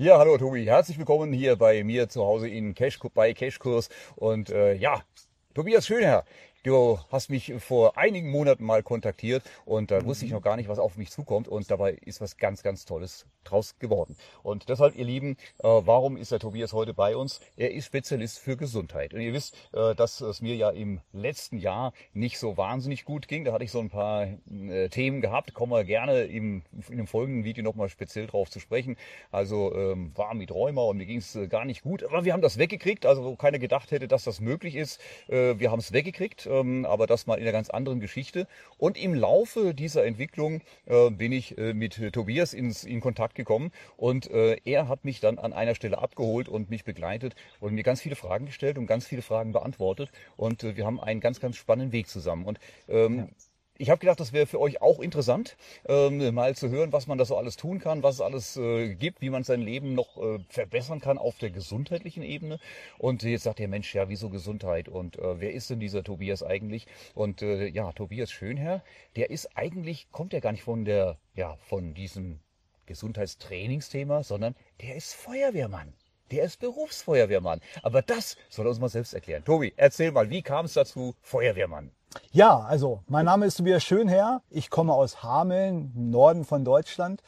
Ja, hallo Tobi, herzlich willkommen hier bei mir zu Hause in bei Cashkurs. Und ja, Tobias Schönherr, du hast mich vor einigen Monaten mal kontaktiert und da wusste ich noch gar nicht, was auf mich zukommt, und dabei ist was ganz, ganz Tolles draus geworden. Und deshalb, ihr Lieben, warum ist der Tobias heute bei uns? Er ist Spezialist für Gesundheit. Und ihr wisst, dass es mir ja im letzten Jahr nicht so wahnsinnig gut ging. Da hatte ich so ein paar Themen gehabt, kommen wir gerne in dem folgenden Video nochmal speziell drauf zu sprechen. Also war mit Rheuma und mir ging es gar nicht gut, aber wir haben das weggekriegt, also wo keiner gedacht hätte, dass das möglich ist. Wir haben es weggekriegt, aber das mal in einer ganz anderen Geschichte. Und im Laufe dieser Entwicklung bin ich mit Tobias in Kontakt gekommen, und er hat mich dann an einer Stelle abgeholt und mich begleitet und mir ganz viele Fragen gestellt und ganz viele Fragen beantwortet, und wir haben einen ganz, ganz spannenden Weg zusammen. Und ich habe gedacht, das wäre für euch auch interessant, mal zu hören, was man da so alles tun kann, was es alles gibt, wie man sein Leben noch verbessern kann auf der gesundheitlichen Ebene. Und jetzt sagt der Mensch, ja, wieso Gesundheit? Und wer ist denn dieser Tobias eigentlich? Und ja, Tobias Schönherr, der ist eigentlich, kommt ja gar nicht von diesem Gesundheitstrainingsthema, sondern der ist Feuerwehrmann. Der ist Berufsfeuerwehrmann. Aber das soll er uns mal selbst erklären. Tobi, erzähl mal, wie kam es dazu, Feuerwehrmann? Ja, also mein Name ist Tobias Schönherr. Ich komme aus Hameln, im Norden von Deutschland,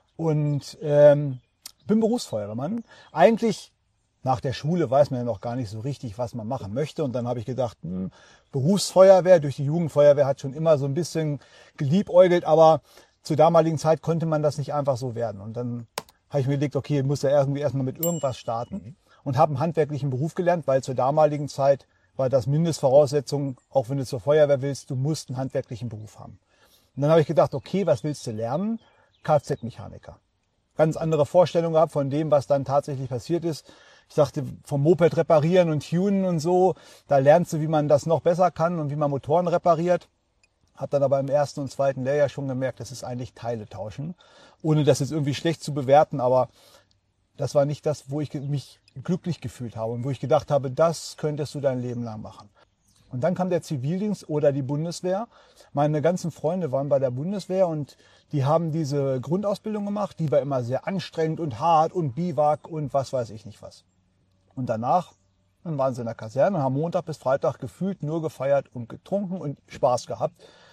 und bin Berufsfeuerwehrmann. Eigentlich nach der Schule weiß man ja noch gar nicht so richtig, was man machen möchte. Und dann habe ich gedacht, Berufsfeuerwehr, durch die Jugendfeuerwehr hat schon immer so ein bisschen geliebäugelt, aber zur damaligen Zeit konnte man das nicht einfach so werden. Und dann habe ich mir gedacht, okay, ich muss ja irgendwie erstmal mit irgendwas starten, und habe einen handwerklichen Beruf gelernt, weil zur damaligen Zeit war das Mindestvoraussetzung, auch wenn du zur Feuerwehr willst, du musst einen handwerklichen Beruf haben. Und dann habe ich gedacht, okay, was willst du lernen? Kfz-Mechaniker. Ganz andere Vorstellung gehabt von dem, was dann tatsächlich passiert ist. Ich dachte, vom Moped reparieren und tunen und so, da lernst du, wie man das noch besser kann und wie man Motoren repariert. Habe dann aber im ersten und zweiten Lehrjahr schon gemerkt, das ist eigentlich Teile tauschen. Ohne das jetzt irgendwie schlecht zu bewerten, aber das war nicht das, wo ich mich glücklich gefühlt habe und wo ich gedacht habe, das könntest du dein Leben lang machen. Und dann kam der Zivildienst oder die Bundeswehr. Meine ganzen Freunde waren bei der Bundeswehr und die haben diese Grundausbildung gemacht. Die war immer sehr anstrengend und hart und Biwak und was weiß ich nicht was. Und danach, dann waren sie in der Kaserne und haben Montag bis Freitag gefühlt nur gefeiert und getrunken und Spaß gehabt.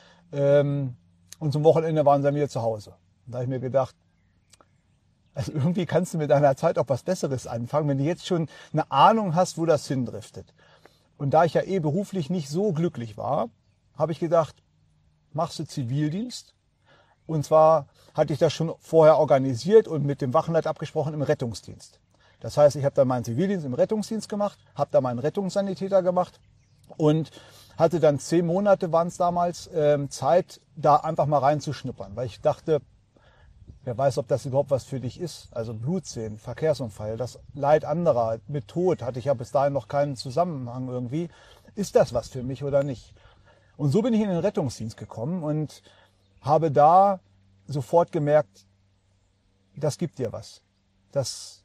Und zum Wochenende waren sie dann wieder zu Hause. Und da habe ich mir gedacht, also irgendwie kannst du mit deiner Zeit auch was Besseres anfangen, wenn du jetzt schon eine Ahnung hast, wo das hindriftet. Und da ich ja beruflich nicht so glücklich war, habe ich gedacht, machst du Zivildienst. Und zwar hatte ich das schon vorher organisiert und mit dem Wachenleiter abgesprochen im Rettungsdienst. Das heißt, ich habe dann meinen Zivildienst im Rettungsdienst gemacht, habe da meinen Rettungssanitäter gemacht und hatte dann 10 Monate, waren es damals, Zeit, da einfach mal reinzuschnuppern. Weil ich dachte, wer weiß, ob das überhaupt was für dich ist. Also Blut sehen, Verkehrsunfall, das Leid anderer mit Tod, hatte ich ja bis dahin noch keinen Zusammenhang irgendwie. Ist das was für mich oder nicht? Und so bin ich in den Rettungsdienst gekommen und habe da sofort gemerkt, das gibt dir was. Das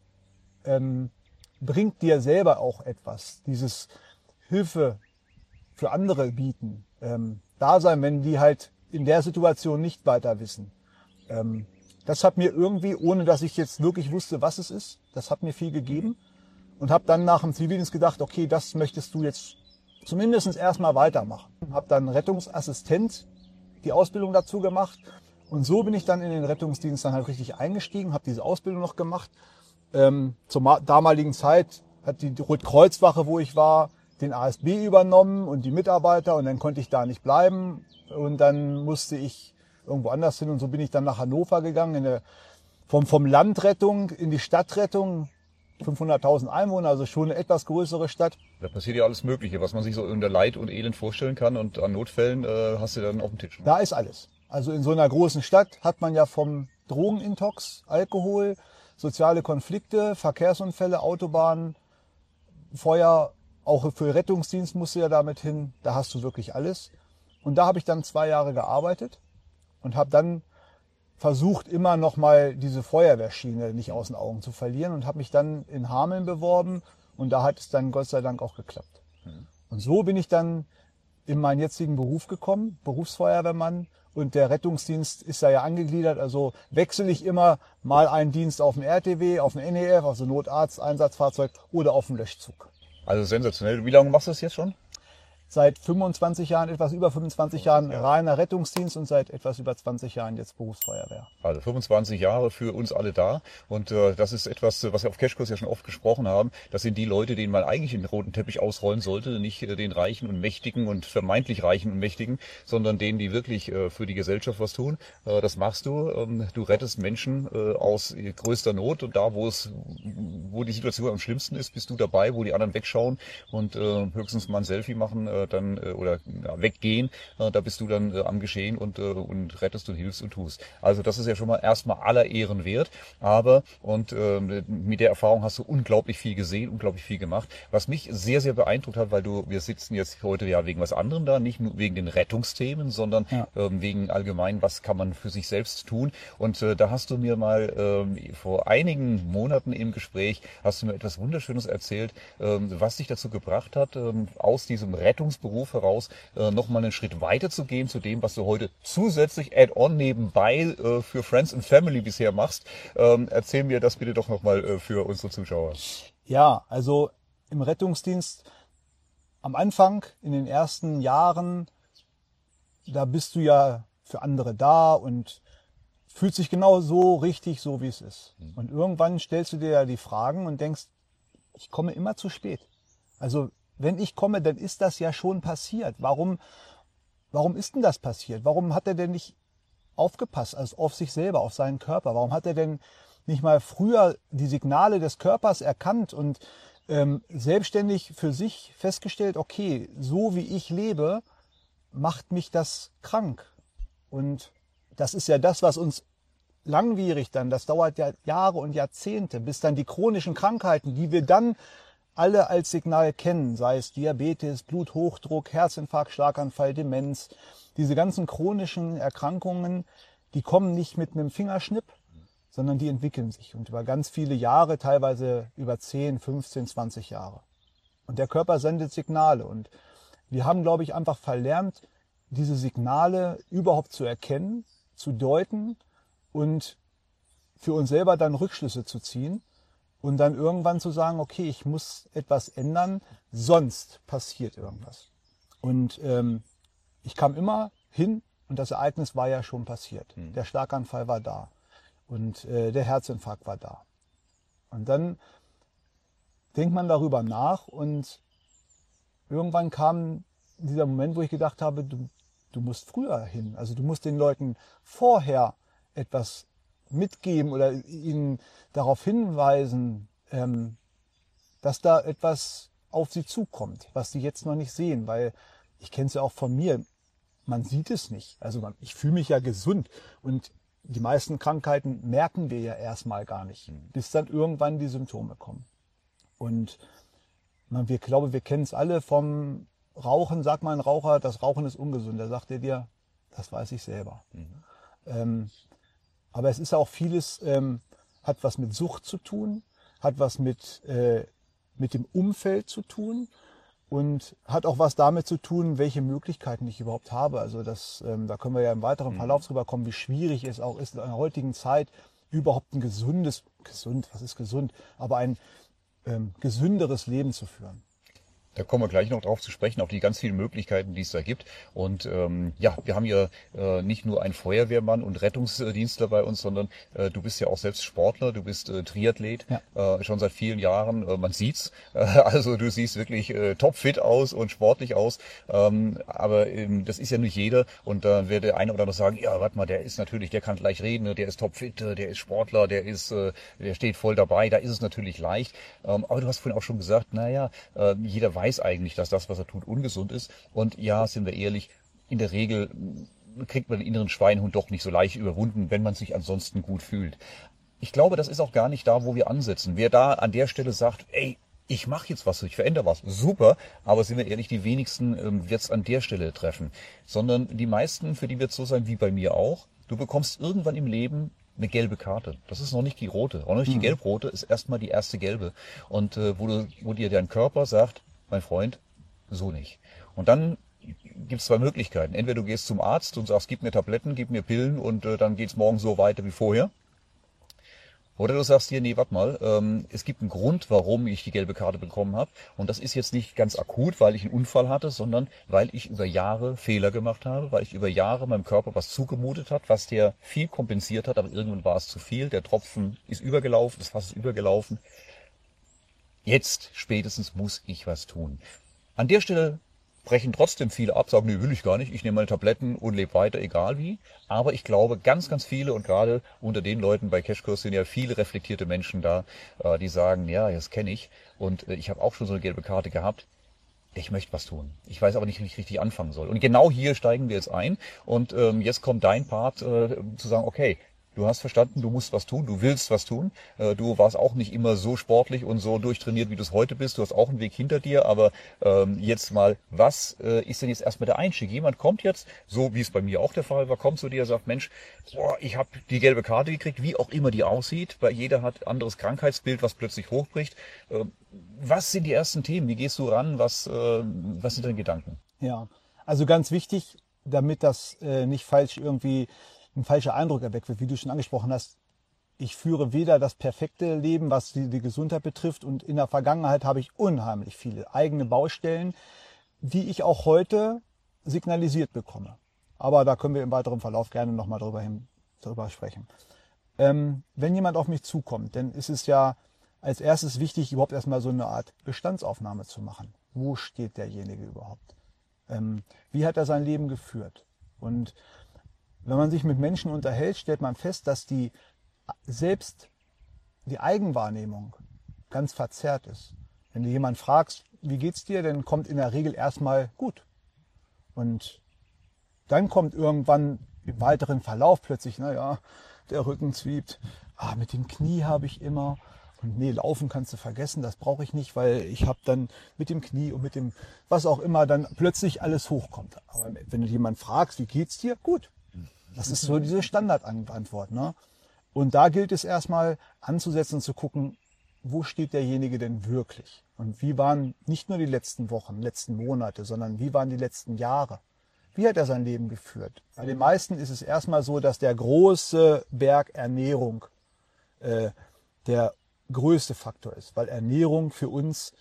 bringt dir selber auch etwas. Dieses Hilfe für andere bieten, da sein, wenn die halt in der Situation nicht weiter wissen. Das hat mir irgendwie, ohne dass ich jetzt wirklich wusste, was es ist, das hat mir viel gegeben, und habe dann nach dem Zivildienst gedacht, okay, das möchtest du jetzt zumindest erstmal weitermachen. Habe dann Rettungsassistent die Ausbildung dazu gemacht, und so bin ich dann in den Rettungsdienst dann halt richtig eingestiegen, habe diese Ausbildung noch gemacht. Zur damaligen Zeit hat die Rotkreuzwache, wo ich war, den ASB übernommen und die Mitarbeiter, und dann konnte ich da nicht bleiben und dann musste ich irgendwo anders hin, und so bin ich dann nach Hannover gegangen, vom Landrettung in die Stadtrettung, 500.000 Einwohner, also schon eine etwas größere Stadt. Da passiert ja alles Mögliche, was man sich so unter Leid und Elend vorstellen kann, und an Notfällen hast du dann auf dem Tisch. Da ist alles. Also in so einer großen Stadt hat man ja vom Drogenintox, Alkohol, soziale Konflikte, Verkehrsunfälle, Autobahnen, Feuer, auch für Rettungsdienst musst du ja damit hin, da hast du wirklich alles. Und da habe ich dann 2 Jahre gearbeitet und habe dann versucht, immer noch mal diese Feuerwehrschiene nicht aus den Augen zu verlieren, und habe mich dann in Hameln beworben, und da hat es dann Gott sei Dank auch geklappt. Und so bin ich dann in meinen jetzigen Beruf gekommen, Berufsfeuerwehrmann, und der Rettungsdienst ist da ja angegliedert. Also wechsle ich immer mal einen Dienst auf dem RTW, auf dem NEF, also Notarzt-Einsatzfahrzeug oder auf dem Löschzug. Also sensationell. Wie lange machst du das jetzt schon? Seit 25 Jahren, etwas über 25 Jahren reiner Rettungsdienst und seit etwas über 20 Jahren jetzt Berufsfeuerwehr. Also 25 Jahre für uns alle da. Und das ist etwas, was wir auf Cashkurs ja schon oft gesprochen haben. Das sind die Leute, denen man eigentlich den roten Teppich ausrollen sollte. Nicht den Reichen und Mächtigen und vermeintlich Reichen und Mächtigen, sondern denen, die wirklich für die Gesellschaft was tun. Das machst du. Du rettest Menschen aus größter Not. Und da, wo die Situation am schlimmsten ist, bist du dabei, wo die anderen wegschauen und höchstens mal ein Selfie machen oder weggehen. Da bist du dann am Geschehen und rettest und hilfst und tust. Also das ist ja schon mal erstmal aller Ehren wert. Aber mit der Erfahrung hast du unglaublich viel gesehen, unglaublich viel gemacht. Was mich sehr, sehr beeindruckt hat, weil wir sitzen jetzt heute ja wegen was anderem da, nicht nur wegen den Rettungsthemen, sondern wegen allgemein, was kann man für sich selbst tun. Und da hast du mir mal vor einigen Monaten im Gespräch, hast du mir etwas Wunderschönes erzählt, was dich dazu gebracht hat, aus diesem Rettungsberuf heraus nochmal einen Schritt weiter zu gehen zu dem, was du heute zusätzlich add-on nebenbei für Friends and Family bisher machst. Erzähl mir das bitte doch nochmal für unsere Zuschauer. Ja, also im Rettungsdienst am Anfang, in den ersten Jahren, da bist du ja für andere da und fühlt sich genau so richtig, so wie es ist. Und irgendwann stellst du dir ja die Fragen und denkst, ich komme immer zu spät. Also wenn ich komme, dann ist das ja schon passiert. Warum ist denn das passiert? Warum hat er denn nicht aufgepasst, also auf sich selber, auf seinen Körper? Warum hat er denn nicht mal früher die Signale des Körpers erkannt und selbstständig für sich festgestellt, okay, so wie ich lebe, macht mich das krank. Und das ist ja das, was uns langwierig dann, das dauert ja Jahre und Jahrzehnte, bis dann die chronischen Krankheiten, die wir dann alle als Signal kennen, sei es Diabetes, Bluthochdruck, Herzinfarkt, Schlaganfall, Demenz, diese ganzen chronischen Erkrankungen, die kommen nicht mit einem Fingerschnipp, sondern die entwickeln sich und über ganz viele Jahre, teilweise über 10, 15, 20 Jahre. Und der Körper sendet Signale und wir haben, glaube ich, einfach verlernt, diese Signale überhaupt zu erkennen, zu deuten und für uns selber dann Rückschlüsse zu ziehen. Und dann irgendwann zu sagen, okay, ich muss etwas ändern, sonst passiert irgendwas. Und ich kam immer hin und das Ereignis war ja schon passiert. Der Schlaganfall war da und der Herzinfarkt war da. Und dann denkt man darüber nach und irgendwann kam dieser Moment, wo ich gedacht habe, du musst früher hin. Also du musst den Leuten vorher etwas mitgeben oder ihnen darauf hinweisen, dass da etwas auf sie zukommt, was sie jetzt noch nicht sehen, weil ich kenne es ja auch von mir, man sieht es nicht. Also ich fühle mich ja gesund und die meisten Krankheiten merken wir ja erstmal gar nicht, bis dann irgendwann die Symptome kommen. Und wir kennen es alle vom Rauchen, sagt mal ein Raucher, das Rauchen ist ungesund. Da sagt er dir, das weiß ich selber. Aber es ist auch vieles, hat was mit Sucht zu tun, hat was mit dem Umfeld zu tun und hat auch was damit zu tun, welche Möglichkeiten ich überhaupt habe. Also da können wir ja im weiteren Verlauf drüber kommen, wie schwierig es auch ist, in der heutigen Zeit überhaupt ein was ist gesund, aber ein gesünderes Leben zu führen. Da kommen wir gleich noch drauf zu sprechen, auf die ganz vielen Möglichkeiten, die es da gibt. Und wir haben ja nicht nur einen Feuerwehrmann und Rettungsdienstler bei uns, sondern du bist ja auch selbst Sportler, du bist Triathlet, schon seit vielen Jahren. Man sieht's. Also du siehst wirklich topfit aus und sportlich aus. Aber das ist ja nicht jeder. Und da wird der eine oder andere sagen, ja, warte mal, der kann gleich reden, der ist topfit, der ist Sportler, der steht voll dabei. Da ist es natürlich leicht. Aber du hast vorhin auch schon gesagt, jeder weiß eigentlich, dass das, was er tut, ungesund ist. Und ja, sind wir ehrlich, in der Regel kriegt man den inneren Schweinehund doch nicht so leicht überwunden, wenn man sich ansonsten gut fühlt. Ich glaube, das ist auch gar nicht da, wo wir ansetzen. Wer da an der Stelle sagt, ey, ich mache jetzt was, ich verändere was, super, aber sind wir ehrlich, die wenigsten wird es an der Stelle treffen. Sondern die meisten, für die wird es so sein wie bei mir auch, du bekommst irgendwann im Leben eine gelbe Karte. Das ist noch nicht die rote. Auch noch nicht die gelb-rote, ist erstmal die erste gelbe. Und wo dir dein Körper sagt, mein Freund, so nicht. Und dann gibt es zwei Möglichkeiten. Entweder du gehst zum Arzt und sagst, gib mir Tabletten, gib mir Pillen und dann geht's morgen so weiter wie vorher. Oder du sagst dir, nee, warte mal, es gibt einen Grund, warum ich die gelbe Karte bekommen habe. Und das ist jetzt nicht ganz akut, weil ich einen Unfall hatte, sondern weil ich über Jahre Fehler gemacht habe, weil ich über Jahre meinem Körper was zugemutet hat, was der viel kompensiert hat, aber irgendwann war es zu viel. Der Tropfen ist übergelaufen, das Fass ist übergelaufen. Jetzt spätestens muss ich was tun. An der Stelle brechen trotzdem viele ab, sagen, nee, will ich gar nicht, ich nehme meine Tabletten und lebe weiter, egal wie. Aber ich glaube, ganz, ganz viele und gerade unter den Leuten bei Cashkurs sind ja viele reflektierte Menschen da, die sagen, ja, das kenne ich und ich habe auch schon so eine gelbe Karte gehabt. Ich möchte was tun. Ich weiß aber nicht, wie ich richtig anfangen soll. Und genau hier steigen wir jetzt ein und jetzt kommt dein Part zu sagen, okay, du hast verstanden, du musst was tun, du willst was tun. Du warst auch nicht immer so sportlich und so durchtrainiert, wie du es heute bist. Du hast auch einen Weg hinter dir, aber jetzt mal, was ist denn jetzt erstmal der Einstieg? Jemand kommt jetzt, so wie es bei mir auch der Fall war, kommt zu dir und sagt, Mensch, boah, ich habe die gelbe Karte gekriegt, wie auch immer die aussieht, weil jeder hat ein anderes Krankheitsbild, was plötzlich hochbricht. Was sind die ersten Themen? Wie gehst du ran? Was sind deine Gedanken? Ja, also ganz wichtig, damit das nicht falsch irgendwie ein falscher Eindruck erweckt wird, wie du schon angesprochen hast. Ich führe weder das perfekte Leben, was die Gesundheit betrifft, und in der Vergangenheit habe ich unheimlich viele eigene Baustellen, die ich auch heute signalisiert bekomme. Aber da können wir im weiteren Verlauf gerne nochmal drüber sprechen. Wenn jemand auf mich zukommt, dann ist es ja als erstes wichtig, überhaupt erstmal so eine Art Bestandsaufnahme zu machen. Wo steht derjenige überhaupt? Wie hat er sein Leben geführt? Und wenn man sich mit Menschen unterhält, stellt man fest, dass selbst die Eigenwahrnehmung ganz verzerrt ist. Wenn du jemanden fragst, wie geht's dir, dann kommt in der Regel erstmal gut. Und dann kommt irgendwann im weiteren Verlauf plötzlich, naja, der Rücken zwiebt, mit dem Knie habe ich immer, und nee, laufen kannst du vergessen, das brauche ich nicht, weil ich habe dann mit dem Knie und mit dem, was auch immer, dann plötzlich alles hochkommt. Aber wenn du jemanden fragst, wie geht's dir, gut. Das ist so diese Standardantwort, ne? Und da gilt es erstmal anzusetzen und zu gucken, wo steht derjenige denn wirklich? Und wie waren nicht nur die letzten Wochen, letzten Monate, sondern wie waren die letzten Jahre? Wie hat er sein Leben geführt? Bei den meisten ist es erstmal so, dass der große Berg Ernährung der größte Faktor ist, weil Ernährung für uns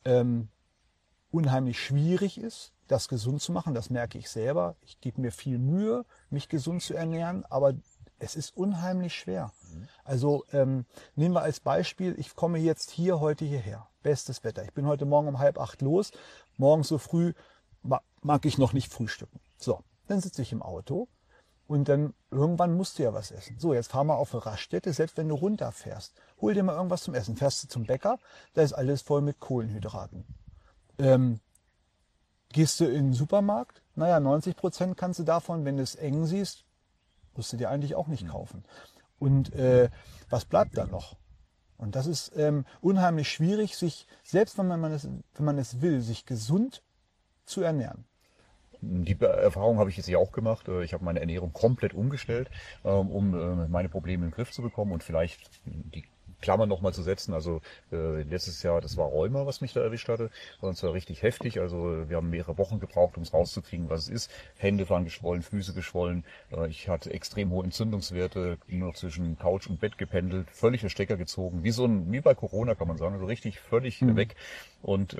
unheimlich schwierig ist, das gesund zu machen. Das merke ich selber. Ich gebe mir viel Mühe, mich gesund zu ernähren, aber es ist unheimlich schwer. Also nehmen wir als Beispiel, ich komme jetzt heute hierher. Bestes Wetter. Ich bin heute Morgen um 7:30 los. Morgens so früh mag ich noch nicht frühstücken. So, dann sitze ich im Auto und dann irgendwann musst du ja was essen. So, jetzt fahr mal auf eine Raststätte, selbst wenn du runterfährst. Hol dir mal irgendwas zum Essen. Fährst du zum Bäcker, da ist alles voll mit Kohlenhydraten. Gehst du in den Supermarkt? Naja, 90% kannst du davon, wenn du es eng siehst, musst du dir eigentlich auch nicht kaufen. Und was bleibt da noch? Und das ist unheimlich schwierig, sich, selbst wenn man es will, sich gesund zu ernähren. Die Erfahrung habe ich jetzt ja auch gemacht. Ich habe meine Ernährung komplett umgestellt, um meine Probleme in den Griff zu bekommen und vielleicht die Klammer nochmal zu setzen. Also letztes Jahr, das war Rheuma, was mich da erwischt hatte. Und zwar richtig heftig. Also wir haben mehrere Wochen gebraucht, um es rauszukriegen, was es ist. Hände waren geschwollen, Füße geschwollen. Ich hatte extrem hohe Entzündungswerte, nur noch zwischen Couch und Bett gependelt, völlig der Stecker gezogen. Wie bei Corona kann man sagen, also richtig völlig weg. Und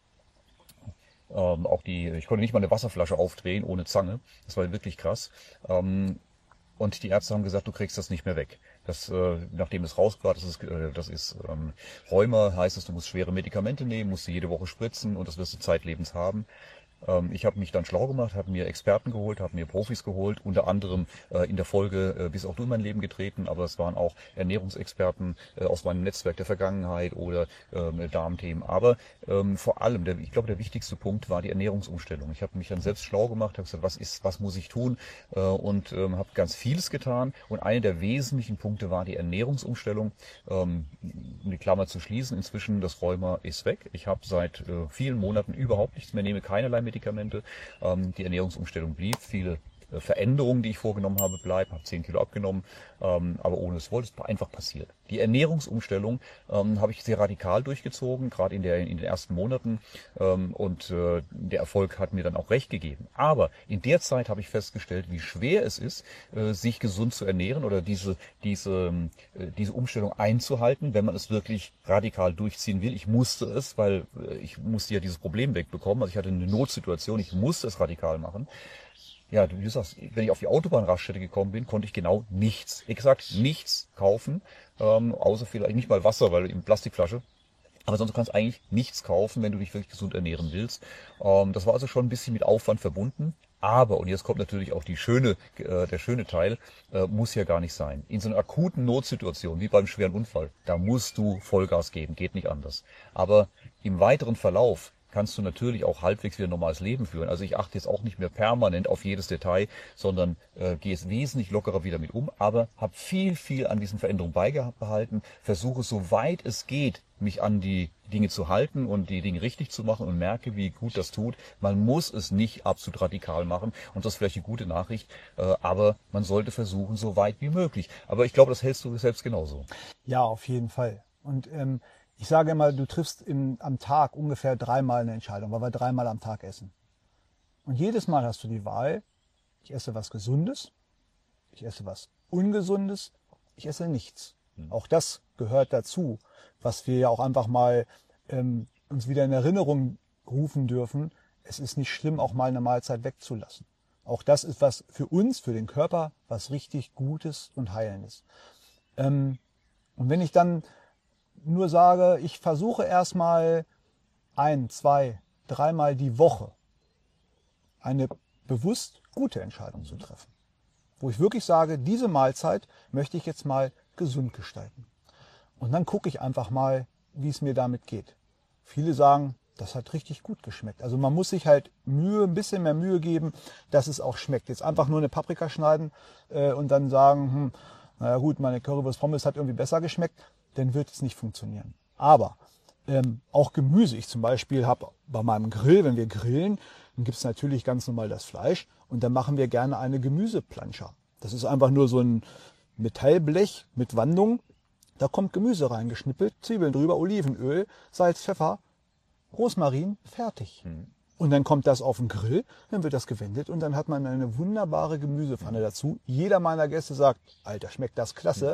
ich konnte nicht mal eine Wasserflasche aufdrehen ohne Zange. Das war wirklich krass. Und die Ärzte haben gesagt, du kriegst das nicht mehr weg. Nachdem es rauskam, das ist Rheuma, heißt es, du musst schwere Medikamente nehmen, musst du jede Woche spritzen und das wirst du zeitlebens haben. Ich habe mich dann schlau gemacht, habe mir Experten geholt, habe mir Profis geholt, unter anderem in der Folge bist auch du in mein Leben getreten, aber es waren auch Ernährungsexperten aus meinem Netzwerk der Vergangenheit oder Darmthemen. Aber vor allem, ich glaube, der wichtigste Punkt war die Ernährungsumstellung. Ich habe mich dann selbst schlau gemacht, habe gesagt, was muss ich tun und habe ganz vieles getan. Und einer der wesentlichen Punkte war die Ernährungsumstellung. Um die Klammer zu schließen, inzwischen das Rheuma ist weg. Ich habe seit vielen Monaten überhaupt nichts mehr, nehme keinerlei Medikamente. Die Ernährungsumstellung blieb. Viele Veränderung, die ich vorgenommen habe, bleibt. Habe 10 Kilo abgenommen, aber ohne es wollte, es einfach passiert. Die Ernährungsumstellung habe ich sehr radikal durchgezogen, gerade in den ersten Monaten, und der Erfolg hat mir dann auch recht gegeben. Aber in der Zeit habe ich festgestellt, wie schwer es ist, sich gesund zu ernähren oder diese Umstellung einzuhalten, wenn man es wirklich radikal durchziehen will. Ich musste es, weil ich musste ja dieses Problem wegbekommen. Also ich hatte eine Notsituation, ich musste es radikal machen. Ja, du sagst, wenn ich auf die Autobahnraststätte gekommen bin, konnte ich genau nichts, exakt nichts kaufen, außer vielleicht nicht mal Wasser, weil in Plastikflasche. Aber sonst kannst du eigentlich nichts kaufen, wenn du dich wirklich gesund ernähren willst. Das war also schon ein bisschen mit Aufwand verbunden. Aber, und jetzt kommt natürlich auch der schöne Teil, muss ja gar nicht sein. In so einer akuten Notsituation, wie beim schweren Unfall, da musst du Vollgas geben, geht nicht anders. Aber im weiteren Verlauf kannst du natürlich auch halbwegs wieder ein normales Leben führen. Also ich achte jetzt auch nicht mehr permanent auf jedes Detail, sondern gehe es wesentlich lockerer wieder mit um, aber habe viel an diesen Veränderungen beibehalten, versuche soweit es geht, mich an die Dinge zu halten und die Dinge richtig zu machen und merke, wie gut das tut. Man muss es nicht absolut radikal machen und das ist vielleicht eine gute Nachricht, aber man sollte versuchen, so weit wie möglich. Aber ich glaube, das hältst du selbst genauso. Ja, auf jeden Fall. Und ich sage immer, du triffst am Tag ungefähr 3-mal eine Entscheidung, weil wir 3-mal am Tag essen. Und jedes Mal hast du die Wahl, ich esse was Gesundes, ich esse was Ungesundes, ich esse nichts. Auch das gehört dazu, was wir ja auch einfach mal uns wieder in Erinnerung rufen dürfen. Es ist nicht schlimm, auch mal eine Mahlzeit wegzulassen. Auch das ist was für uns, für den Körper, was richtig Gutes und Heilendes. Und wenn ich dann nur sage, ich versuche erstmal 1, 2, 3-mal die Woche eine bewusst gute Entscheidung zu treffen, wo ich wirklich sage, diese Mahlzeit möchte ich jetzt mal gesund gestalten. Und dann gucke ich einfach mal, wie es mir damit geht. Viele sagen, das hat richtig gut geschmeckt. Also man muss sich halt ein bisschen mehr Mühe geben, dass es auch schmeckt. Jetzt einfach nur eine Paprika schneiden und dann sagen, naja gut, meine Currywurst Pommes hat irgendwie besser geschmeckt, dann wird es nicht funktionieren. Aber auch Gemüse. Ich zum Beispiel habe bei meinem Grill, wenn wir grillen, dann gibt es natürlich ganz normal das Fleisch und dann machen wir gerne eine Gemüseplanscher. Das ist einfach nur so ein Metallblech mit Wandung. Da kommt Gemüse reingeschnippelt, Zwiebeln drüber, Olivenöl, Salz, Pfeffer, Rosmarin, fertig. Und dann kommt das auf den Grill, dann wird das gewendet und dann hat man eine wunderbare Gemüsepfanne dazu. Jeder meiner Gäste sagt, Alter, schmeckt das klasse.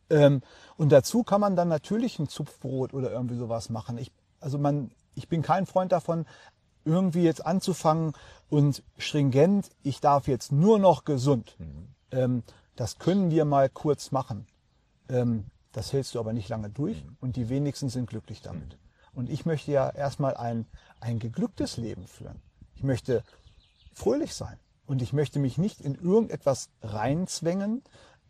Und dazu kann man dann natürlich ein Zupfbrot oder irgendwie sowas machen. Ich bin kein Freund davon, irgendwie jetzt anzufangen und stringent, ich darf jetzt nur noch gesund. Das können wir mal kurz machen. Das hältst du aber nicht lange durch und die wenigsten sind glücklich damit. Und ich möchte ja erstmal ein geglücktes Leben führen. Ich möchte fröhlich sein und ich möchte mich nicht in irgendetwas reinzwängen,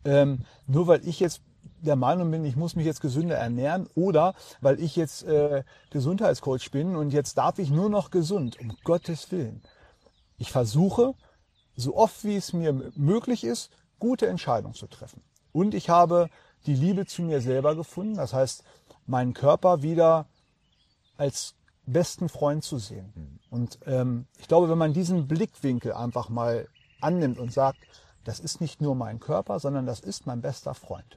nur weil ich jetzt der Meinung bin, ich muss mich jetzt gesünder ernähren oder weil ich jetzt Gesundheitscoach bin und jetzt darf ich nur noch gesund, um Gottes Willen. Ich versuche, so oft wie es mir möglich ist, gute Entscheidungen zu treffen. Und ich habe die Liebe zu mir selber gefunden, das heißt, meinen Körper wieder als besten Freund zu sehen. Und ich glaube, wenn man diesen Blickwinkel einfach mal annimmt und sagt, das ist nicht nur mein Körper, sondern das ist mein bester Freund.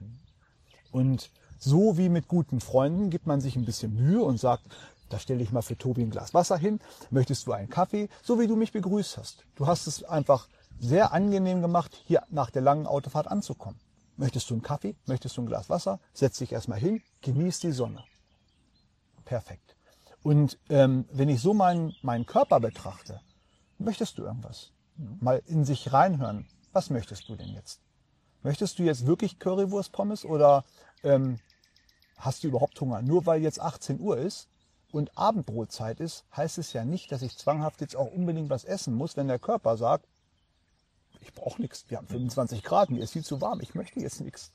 Und so wie mit guten Freunden gibt man sich ein bisschen Mühe und sagt, da stelle ich mal für Tobi ein Glas Wasser hin, möchtest du einen Kaffee, so wie du mich begrüßt hast. Du hast es einfach sehr angenehm gemacht, hier nach der langen Autofahrt anzukommen. Möchtest du einen Kaffee, möchtest du ein Glas Wasser, setz dich erstmal hin, genieß die Sonne. Perfekt. Und wenn ich so meinen Körper betrachte, möchtest du irgendwas? Mal in sich reinhören. Was möchtest du denn jetzt? Möchtest du jetzt wirklich Currywurst-Pommes oder hast du überhaupt Hunger? Nur weil jetzt 18 Uhr ist und Abendbrotzeit ist, heißt es ja nicht, dass ich zwanghaft jetzt auch unbedingt was essen muss, wenn der Körper sagt, ich brauche nichts, wir haben 25 Grad, mir ist viel zu warm, ich möchte jetzt nichts.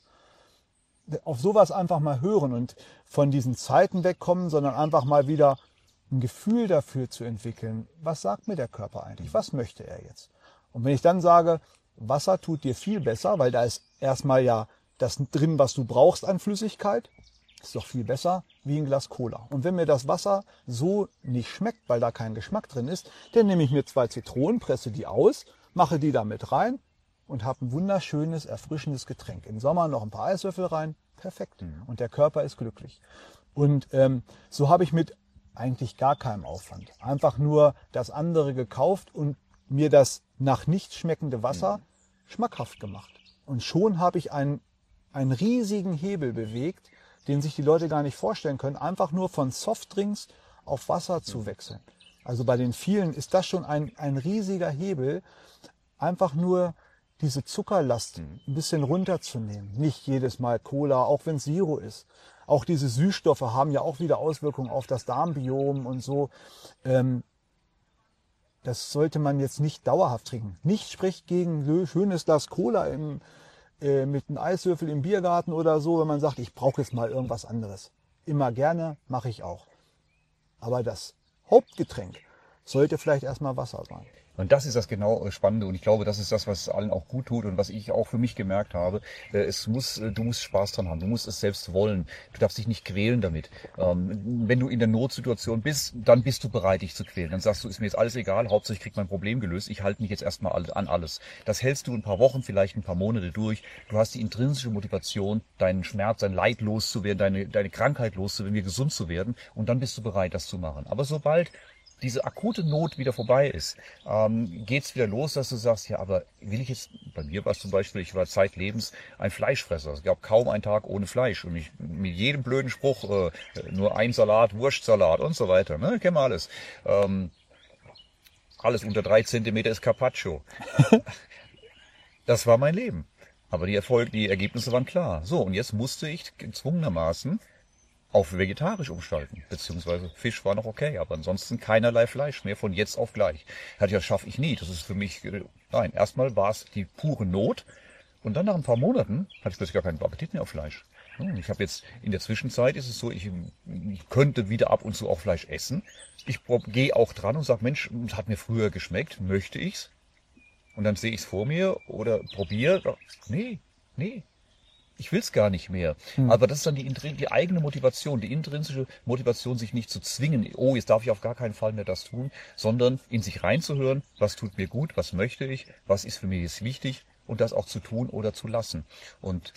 Auf sowas einfach mal hören und von diesen Zeiten wegkommen, sondern einfach mal wieder ein Gefühl dafür zu entwickeln, was sagt mir der Körper eigentlich, was möchte er jetzt? Und wenn ich dann sage, Wasser tut dir viel besser, weil da ist erstmal ja das drin, was du brauchst an Flüssigkeit, ist doch viel besser wie ein Glas Cola. Und wenn mir das Wasser so nicht schmeckt, weil da kein Geschmack drin ist, dann nehme ich mir 2 Zitronen, presse die aus, mache die da mit rein und habe ein wunderschönes, erfrischendes Getränk. Im Sommer noch ein paar Eiswürfel rein, perfekt. Und der Körper ist glücklich. Und so habe ich mit eigentlich gar keinem Aufwand einfach nur das andere gekauft und mir das nach nichts schmeckende Wasser schmackhaft gemacht. Und schon habe ich einen riesigen Hebel bewegt, den sich die Leute gar nicht vorstellen können, einfach nur von Softdrinks auf Wasser zu wechseln. Also bei den vielen ist das schon ein riesiger Hebel, einfach nur diese Zuckerlast ein bisschen runterzunehmen. Nicht jedes Mal Cola, auch wenn es Zero ist. Auch diese Süßstoffe haben ja auch wieder Auswirkungen auf das Darmbiom und so. Das sollte man jetzt nicht dauerhaft trinken. Nichts spricht gegen ein schönes Glas Cola mit einem Eiswürfel im Biergarten oder so, wenn man sagt, ich brauche jetzt mal irgendwas anderes. Immer gerne, mache ich auch. Aber das Hauptgetränk sollte vielleicht erstmal Wasser sein. Und das ist das genau Spannende und ich glaube, das ist das, was allen auch gut tut und was ich auch für mich gemerkt habe. Du musst Spaß dran haben, du musst es selbst wollen. Du darfst dich nicht quälen damit. Wenn du in der Notsituation bist, dann bist du bereit, dich zu quälen. Dann sagst du, ist mir jetzt alles egal, Hauptsache ich krieg mein Problem gelöst. Ich halte mich jetzt erstmal an alles. Das hältst du ein paar Wochen, vielleicht ein paar Monate durch. Du hast die intrinsische Motivation, deinen Schmerz, dein Leid loszuwerden, deine Krankheit loszuwerden, wieder gesund zu werden und dann bist du bereit, das zu machen. Aber sobald diese akute Not wieder vorbei ist, geht's wieder los, dass du sagst, ja, aber will ich jetzt, bei mir war es zum Beispiel, ich war zeitlebens ein Fleischfresser. Es gab kaum einen Tag ohne Fleisch. Und ich mit jedem blöden Spruch, nur ein Salat, Wurstsalat und so weiter, ne, kennen wir alles. Alles unter 3 Zentimeter ist Carpaccio. Das war mein Leben. Aber die Ergebnisse waren klar. So, und jetzt musste ich gezwungenermaßen auf vegetarisch umschalten, beziehungsweise Fisch war noch okay, aber ansonsten keinerlei Fleisch mehr von jetzt auf gleich. Das schaffe ich nie, das ist für mich, nein, erstmal war es die pure Not und dann nach ein paar Monaten hatte ich plötzlich gar keinen Appetit mehr auf Fleisch. Ich habe jetzt, in der Zwischenzeit ist es so, ich könnte wieder ab und zu auch Fleisch essen. Ich gehe auch dran und sage, Mensch, es hat mir früher geschmeckt, möchte ich's? Und dann sehe ich es vor mir oder probiere, nee. Ich will's gar nicht mehr. Aber das ist dann die eigene Motivation, die intrinsische Motivation, sich nicht zu zwingen, oh, jetzt darf ich auf gar keinen Fall mehr das tun, sondern in sich reinzuhören, was tut mir gut, was möchte ich, was ist für mich jetzt wichtig und das auch zu tun oder zu lassen. Und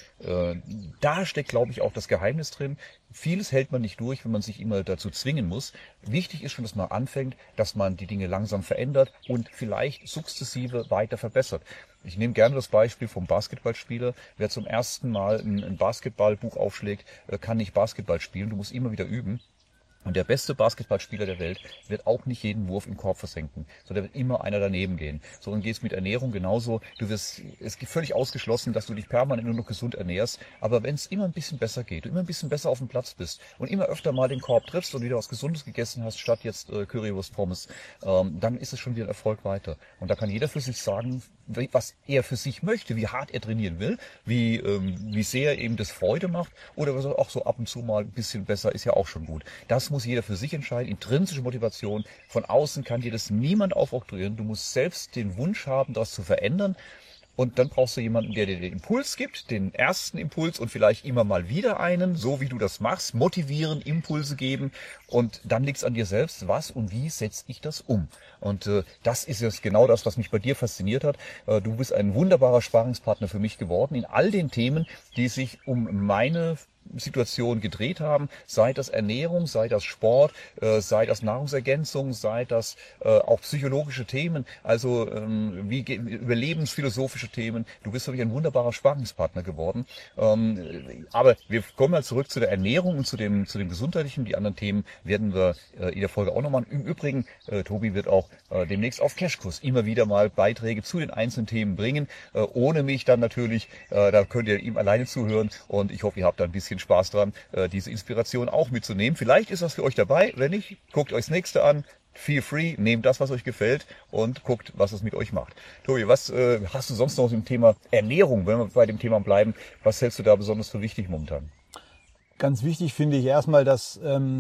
da steckt, glaube ich, auch das Geheimnis drin. Vieles hält man nicht durch, wenn man sich immer dazu zwingen muss. Wichtig ist schon, dass man anfängt, dass man die Dinge langsam verändert und vielleicht sukzessive weiter verbessert. Ich nehme gerne das Beispiel vom Basketballspieler. Wer zum ersten Mal ein Basketballbuch aufschlägt, kann nicht Basketball spielen. Du musst immer wieder üben. Und der beste Basketballspieler der Welt wird auch nicht jeden Wurf im Korb versenken, sondern wird immer einer daneben gehen. So, und geht's mit Ernährung genauso. Es ist völlig ausgeschlossen, dass du dich permanent nur noch gesund ernährst. Aber wenn es immer ein bisschen besser geht, du immer ein bisschen besser auf dem Platz bist und immer öfter mal den Korb triffst und wieder was Gesundes gegessen hast, statt jetzt Currywurst Pommes, dann ist es schon wieder ein Erfolg weiter. Und da kann jeder für sich sagen, was er für sich möchte, wie hart er trainieren will, wie sehr ihm das Freude macht oder was auch so ab und zu mal ein bisschen besser ist ja auch schon gut. Das muss jeder für sich entscheiden. Intrinsische Motivation. Von außen kann dir das niemand aufoktroyieren. Du musst selbst den Wunsch haben, das zu verändern. Und dann brauchst du jemanden, der dir den Impuls gibt, den ersten Impuls und vielleicht immer mal wieder einen, so wie du das machst, motivieren, Impulse geben. Und dann liegt es an dir selbst, was und wie setze ich das um. Und das ist jetzt genau das, was mich bei dir fasziniert hat. Du bist ein wunderbarer Sparringspartner für mich geworden in all den Themen, die sich um meine Situation gedreht haben, sei das Ernährung, sei das Sport, sei das Nahrungsergänzung, sei das auch psychologische Themen, also überlebensphilosophische Themen. Du bist wirklich ein wunderbarer Sparringspartner geworden. Aber wir kommen mal zurück zu der Ernährung und zu dem Gesundheitlichen. Die anderen Themen werden wir in der Folge auch nochmal. Im Übrigen, Tobi wird auch demnächst auf Cashkurs immer wieder mal Beiträge zu den einzelnen Themen bringen, ohne mich dann natürlich, da könnt ihr ihm alleine zuhören und ich hoffe, ihr habt da ein bisschen Spaß dran, diese Inspiration auch mitzunehmen. Vielleicht ist das für euch dabei. Wenn nicht, guckt euch das nächste an. Feel free, nehmt das, was euch gefällt und guckt, was es mit euch macht. Tobi, was hast du sonst noch zum Thema Ernährung, wenn wir bei dem Thema bleiben? Was hältst du da besonders für wichtig momentan? Ganz wichtig finde ich erstmal, dass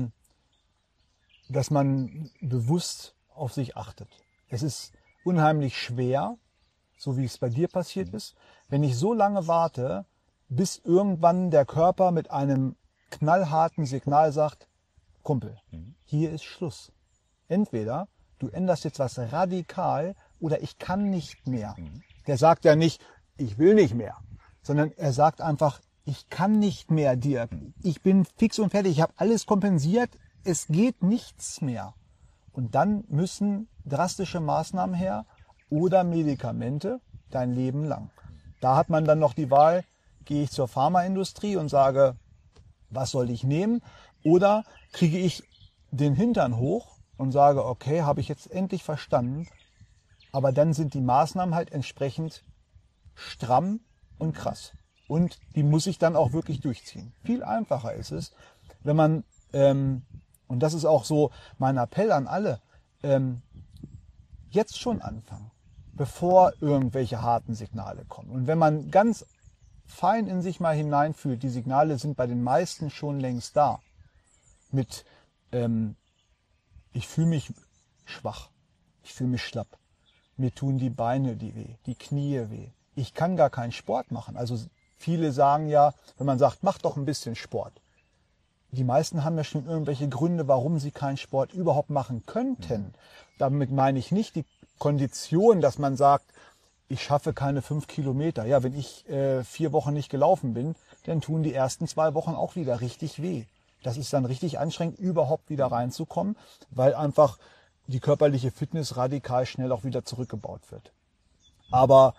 man bewusst auf sich achtet. Es ist unheimlich schwer, so wie es bei dir passiert ist, wenn ich so lange warte, bis irgendwann der Körper mit einem knallharten Signal sagt, Kumpel, hier ist Schluss. Entweder du änderst jetzt was radikal, oder ich kann nicht mehr. Der sagt ja nicht, ich will nicht mehr, sondern er sagt einfach, ich kann nicht mehr, Dirk. Ich bin fix und fertig, ich habe alles kompensiert, es geht nichts mehr. Und dann müssen drastische Maßnahmen her oder Medikamente dein Leben lang. Da hat man dann noch die Wahl, gehe ich zur Pharmaindustrie und sage, was soll ich nehmen? Oder kriege ich den Hintern hoch und sage, okay, habe ich jetzt endlich verstanden. Aber dann sind die Maßnahmen halt entsprechend stramm und krass. Und die muss ich dann auch wirklich durchziehen. Viel einfacher ist es, wenn man, und das ist auch so mein Appell an alle, jetzt schon anfangen, bevor irgendwelche harten Signale kommen. Und wenn man ganz fein in sich mal hineinfühlt, die Signale sind bei den meisten schon längst da. Mit, ich fühle mich schwach, ich fühle mich schlapp, mir tun die Beine weh, die Knie weh. Ich kann gar keinen Sport machen. Also viele sagen ja, wenn man sagt, mach doch ein bisschen Sport. Die meisten haben ja schon irgendwelche Gründe, warum sie keinen Sport überhaupt machen könnten. Damit meine ich nicht die Kondition, dass man sagt, ich schaffe keine 5 Kilometer. Ja, wenn ich 4 Wochen nicht gelaufen bin, dann tun die ersten 2 Wochen auch wieder richtig weh. Das ist dann richtig anstrengend, überhaupt wieder reinzukommen, weil einfach die körperliche Fitness radikal schnell auch wieder zurückgebaut wird. Aber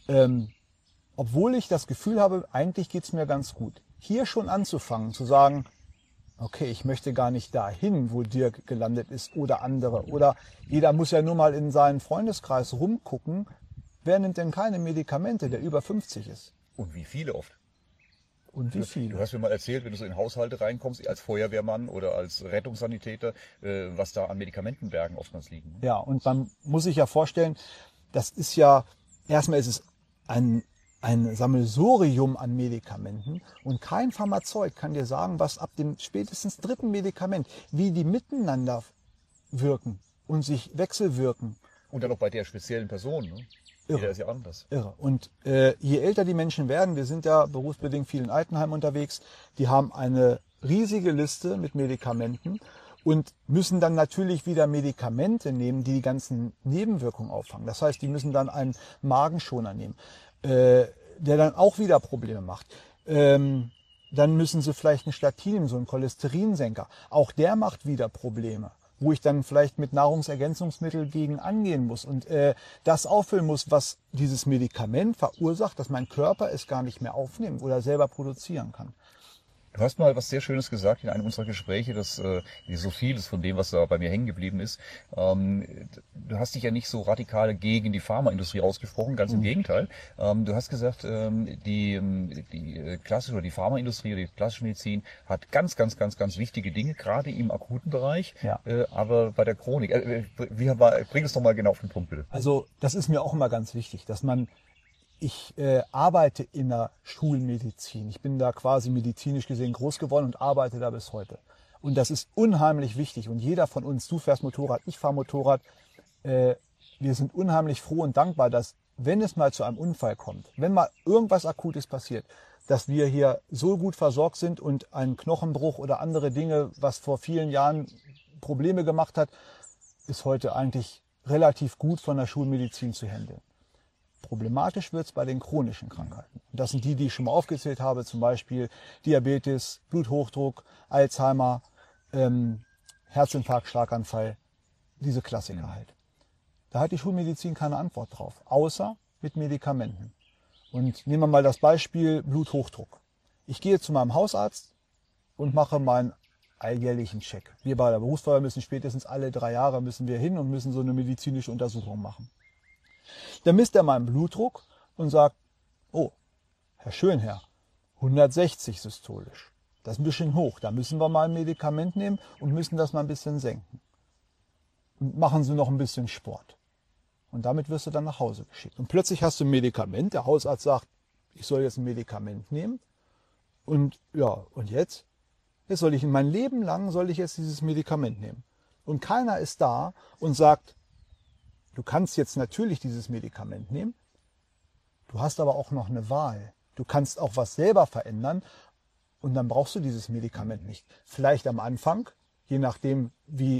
obwohl ich das Gefühl habe, eigentlich geht's mir ganz gut, hier schon anzufangen, zu sagen, okay, ich möchte gar nicht dahin, wo Dirk gelandet ist oder andere. Oder jeder muss ja nur mal in seinen Freundeskreis rumgucken. Wer nimmt denn keine Medikamente, der über 50 ist? Und wie viele oft? Und wie Du viele? hast mir mal erzählt, wenn du so in Haushalte reinkommst, als Feuerwehrmann oder als Rettungssanitäter, was da an Medikamentenbergen oftmals liegen. Ja, und man muss sich ja vorstellen, das ist ja, erstmal ist es ein Sammelsurium an Medikamenten und kein Pharmazeut kann dir sagen, was ab dem spätestens 3. Medikament, wie die miteinander wirken und sich wechselwirken. Und dann auch bei der speziellen Person. Ne? Jeder ist ja anders. Irre. Und je älter die Menschen werden, wir sind ja berufsbedingt viel in Altenheimen unterwegs, die haben eine riesige Liste mit Medikamenten und müssen dann natürlich wieder Medikamente nehmen, die die ganzen Nebenwirkungen auffangen. Das heißt, die müssen dann einen Magenschoner nehmen, der dann auch wieder Probleme macht. Dann müssen sie vielleicht einen Statin nehmen, so einen Cholesterinsenker. Auch der macht wieder Probleme, wo ich dann vielleicht mit Nahrungsergänzungsmittel gegen angehen muss und das auffüllen muss, was dieses Medikament verursacht, dass mein Körper es gar nicht mehr aufnehmen oder selber produzieren kann. Du hast mal was sehr Schönes gesagt in einem unserer Gespräche, dass so vieles von dem, was da bei mir hängen geblieben ist. Du hast dich ja nicht so radikal gegen die Pharmaindustrie ausgesprochen, ganz im Gegenteil. Du hast gesagt, die klassische oder die Pharmaindustrie oder die klassische Medizin hat ganz wichtige Dinge, gerade im akuten Bereich, Ja. aber bei der Chronik. Bring es doch mal genau auf den Punkt, bitte. Also das ist mir auch immer ganz wichtig, dass ich arbeite in der Schulmedizin. Ich bin da quasi medizinisch gesehen groß geworden und arbeite da bis heute. Und das ist unheimlich wichtig. Und jeder von uns, du fährst Motorrad, ich fahre Motorrad, wir sind unheimlich froh und dankbar, dass, wenn es mal zu einem Unfall kommt, wenn mal irgendwas Akutes passiert, dass wir hier so gut versorgt sind und ein Knochenbruch oder andere Dinge, was vor vielen Jahren Probleme gemacht hat, ist heute eigentlich relativ gut von der Schulmedizin zu handeln. Problematisch wird es bei den chronischen Krankheiten. Und das sind die ich schon mal aufgezählt habe, zum Beispiel Diabetes, Bluthochdruck, Alzheimer, Herzinfarkt, Schlaganfall, diese Klassiker halt. Da hat die Schulmedizin keine Antwort drauf, außer mit Medikamenten. Und nehmen wir mal das Beispiel Bluthochdruck. Ich gehe zu meinem Hausarzt und mache meinen alljährlichen Check. Wir bei der Berufsfeuerwehr müssen spätestens alle 3 Jahre müssen wir hin und müssen so eine medizinische Untersuchung machen. Dann misst er meinen Blutdruck und sagt, oh, Herr Schönherr, 160 systolisch. Das ist ein bisschen hoch. Da müssen wir mal ein Medikament nehmen und müssen das mal ein bisschen senken. Und machen Sie noch ein bisschen Sport. Und damit wirst du dann nach Hause geschickt. Und plötzlich hast du ein Medikament. Der Hausarzt sagt, ich soll jetzt ein Medikament nehmen. Und ja, und jetzt? Jetzt soll ich mein Leben lang jetzt dieses Medikament nehmen. Und keiner ist da und sagt, du kannst jetzt natürlich dieses Medikament nehmen, du hast aber auch noch eine Wahl. Du kannst auch was selber verändern und dann brauchst du dieses Medikament nicht. Vielleicht am Anfang, je nachdem, wie